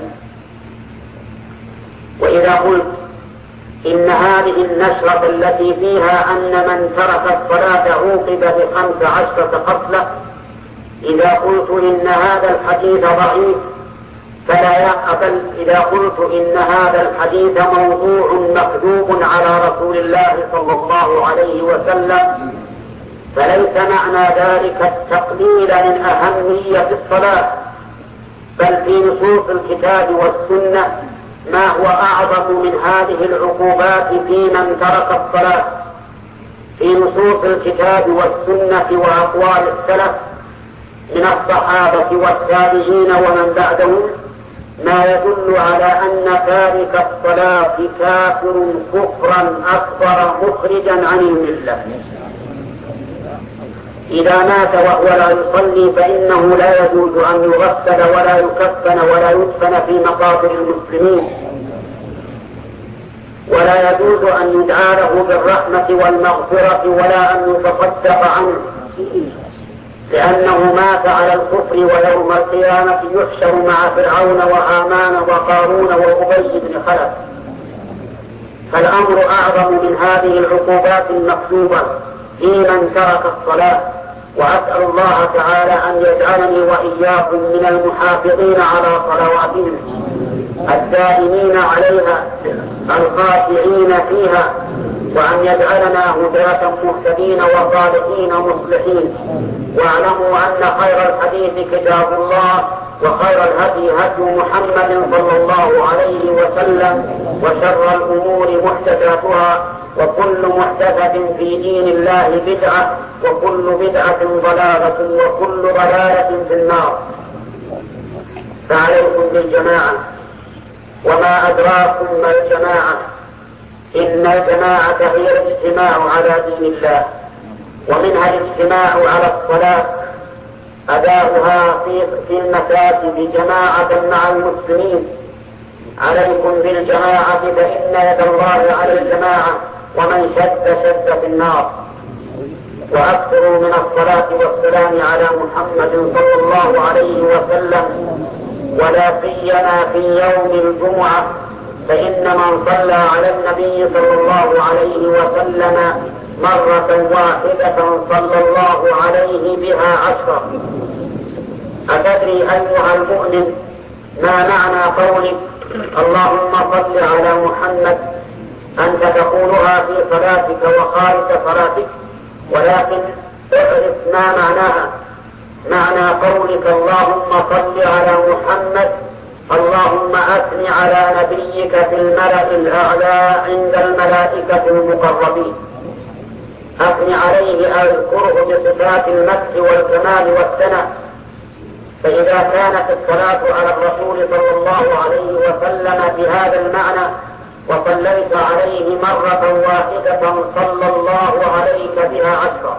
وإذا قلت إن هذه النشرة التي فيها أن من ترك الصلاة عوقب ب15 قتلى، إذا قلت إن هذا الحديث ضعيف فلا يقبل. إذا قلت إن هذا الحديث موضوع مكذوب على رسول الله صلى الله عليه وسلم، فليس معنى ذلك التقليل من أهمية الصلاة، بل في نصوص الكتاب والسنة ما هو أعظم من هذه العقوبات في من ترك الصلاة. في نصوص الكتاب والسنة وأقوال السلف من الصحابة والتابعين ومن بعدهم ما يدل على أن تارك الصلاة كافر كفرا أكبر مخرجا عن الملة. إذا مات وهو لا يصلي فإنه لا يجوز أن يغسل ولا يكفن ولا يدفن في مقابر المسلمين، ولا يجوز أن يدعى له بالرحمة والمغفرة ولا أن يتصدق عنه، لأنه مات على الكفر، ويوم القيامة يحشر مع فرعون وهامان وقارون وأبي بن خلف. فالأمر أعظم من هذه العقوبات المكتوبة في من ترك الصلاة. وأسأل الله تعالى أن يجعلني وإياكم من المحافظين على صلواتهم الدائمين عليها الخاشعين فيها، وأن يجعلنا هداة مهتدين وصالحين مصلحين. واعلموا أن خير الحديث كتاب الله، وخير الهدي هدي محمد صلى الله عليه وسلم، وشر الأمور محدثاتها، وكل محدثة في دين الله بدعة، وكل بدعة ضلالة، وكل ضلالة في النار. فعليكم بالجماعة. وما أدراكم ما الجماعة؟ إن الجماعة هي الاجتماع على دين الله، ومنها الاجتماع على الصلاة، أداؤها في المساجد جماعة مع المسلمين، عليكم بالجماعة فإن يد الله على الجماعة ومن شد في النار. وأكثروا من الصلاة والسلام على محمد صلى الله عليه وسلم، ولا سيما في يوم الجمعة، فإن من صلى على النبي صلى الله عليه وسلم مرة واحدة صلى الله عليه بها 10. أتدري أيها المؤمن ما معنى قولك اللهم صل على محمد؟ أنت تقولها في صلاتك وخارج صلاتك، ولكن اعرف ما معناها. معنى قولك اللهم صل على محمد، اللهم أثن على نبيك في الملأ الأعلى عند الملائكة المقربين. أثن عليه أذكره بصفات المجد والكمال والثناء. فإذا كانت الصلاة على الرسول صلى الله عليه وسلم بهذا المعنى وصليت عليه مرة واحدة صلى الله عليك بها 10.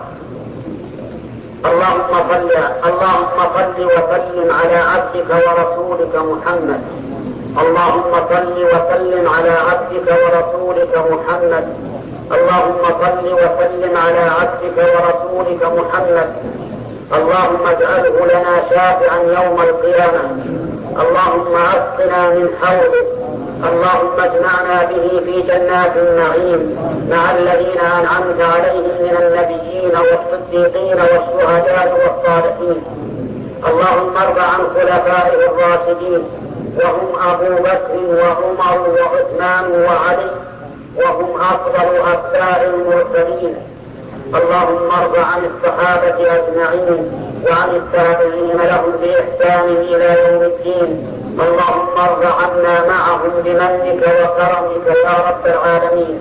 اللهم صل وسلم على عبدك ورسولك محمد. اللهم صل وسلم على عبدك ورسولك محمد. اللهم صل وسلم على عبدك ورسولك محمد. اللهم اجعله لنا شافعا يوم القيامة. اللهم اسقنا من حوضك. اللهم اجمعنا به في جنات النعيم مع الذين أنعمت عليهم من النبيين والصديقين والشهداء والصالحين. اللهم ارض عن خلفائه الراشدين، وهم أبو بكر وعمر وعثمان وعلي، وهم أفضل أتباع المرسلين. اللهم ارض عن الصحابة أجمعين وعن التابعين لهم بإحسان إلى يوم الدين. اللهم ارض عنا معهم بمنك وكرمك يا رب العالمين.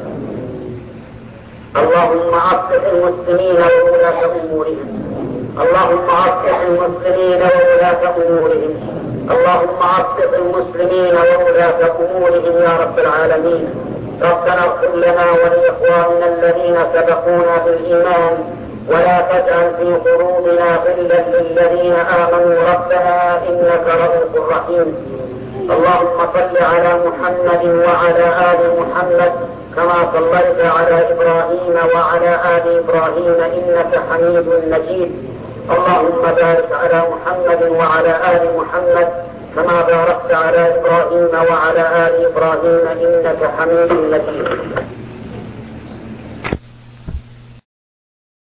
اللهم أصلح المسلمين وولاة أمورهم. اللهم أصلح المسلمين وولاة أمورهم. اللهم أصلح المسلمين وولاة أمورهم يا رب العالمين. ربنا اغفر لنا ولإخواننا الذين سبقونا بالإيمان، ولا تجعل في قلوبنا غلا للذين آمنوا ربنا إنك رؤوف رحيم. اللهم صل على محمد وعلى آل محمد كما صليت على إبراهيم وعلى آل إبراهيم إنك حميد مجيد. اللهم بارك على محمد وعلى آل محمد كما باركت على إبراهيم وعلى آل إبراهيم إنك حميد مجيد.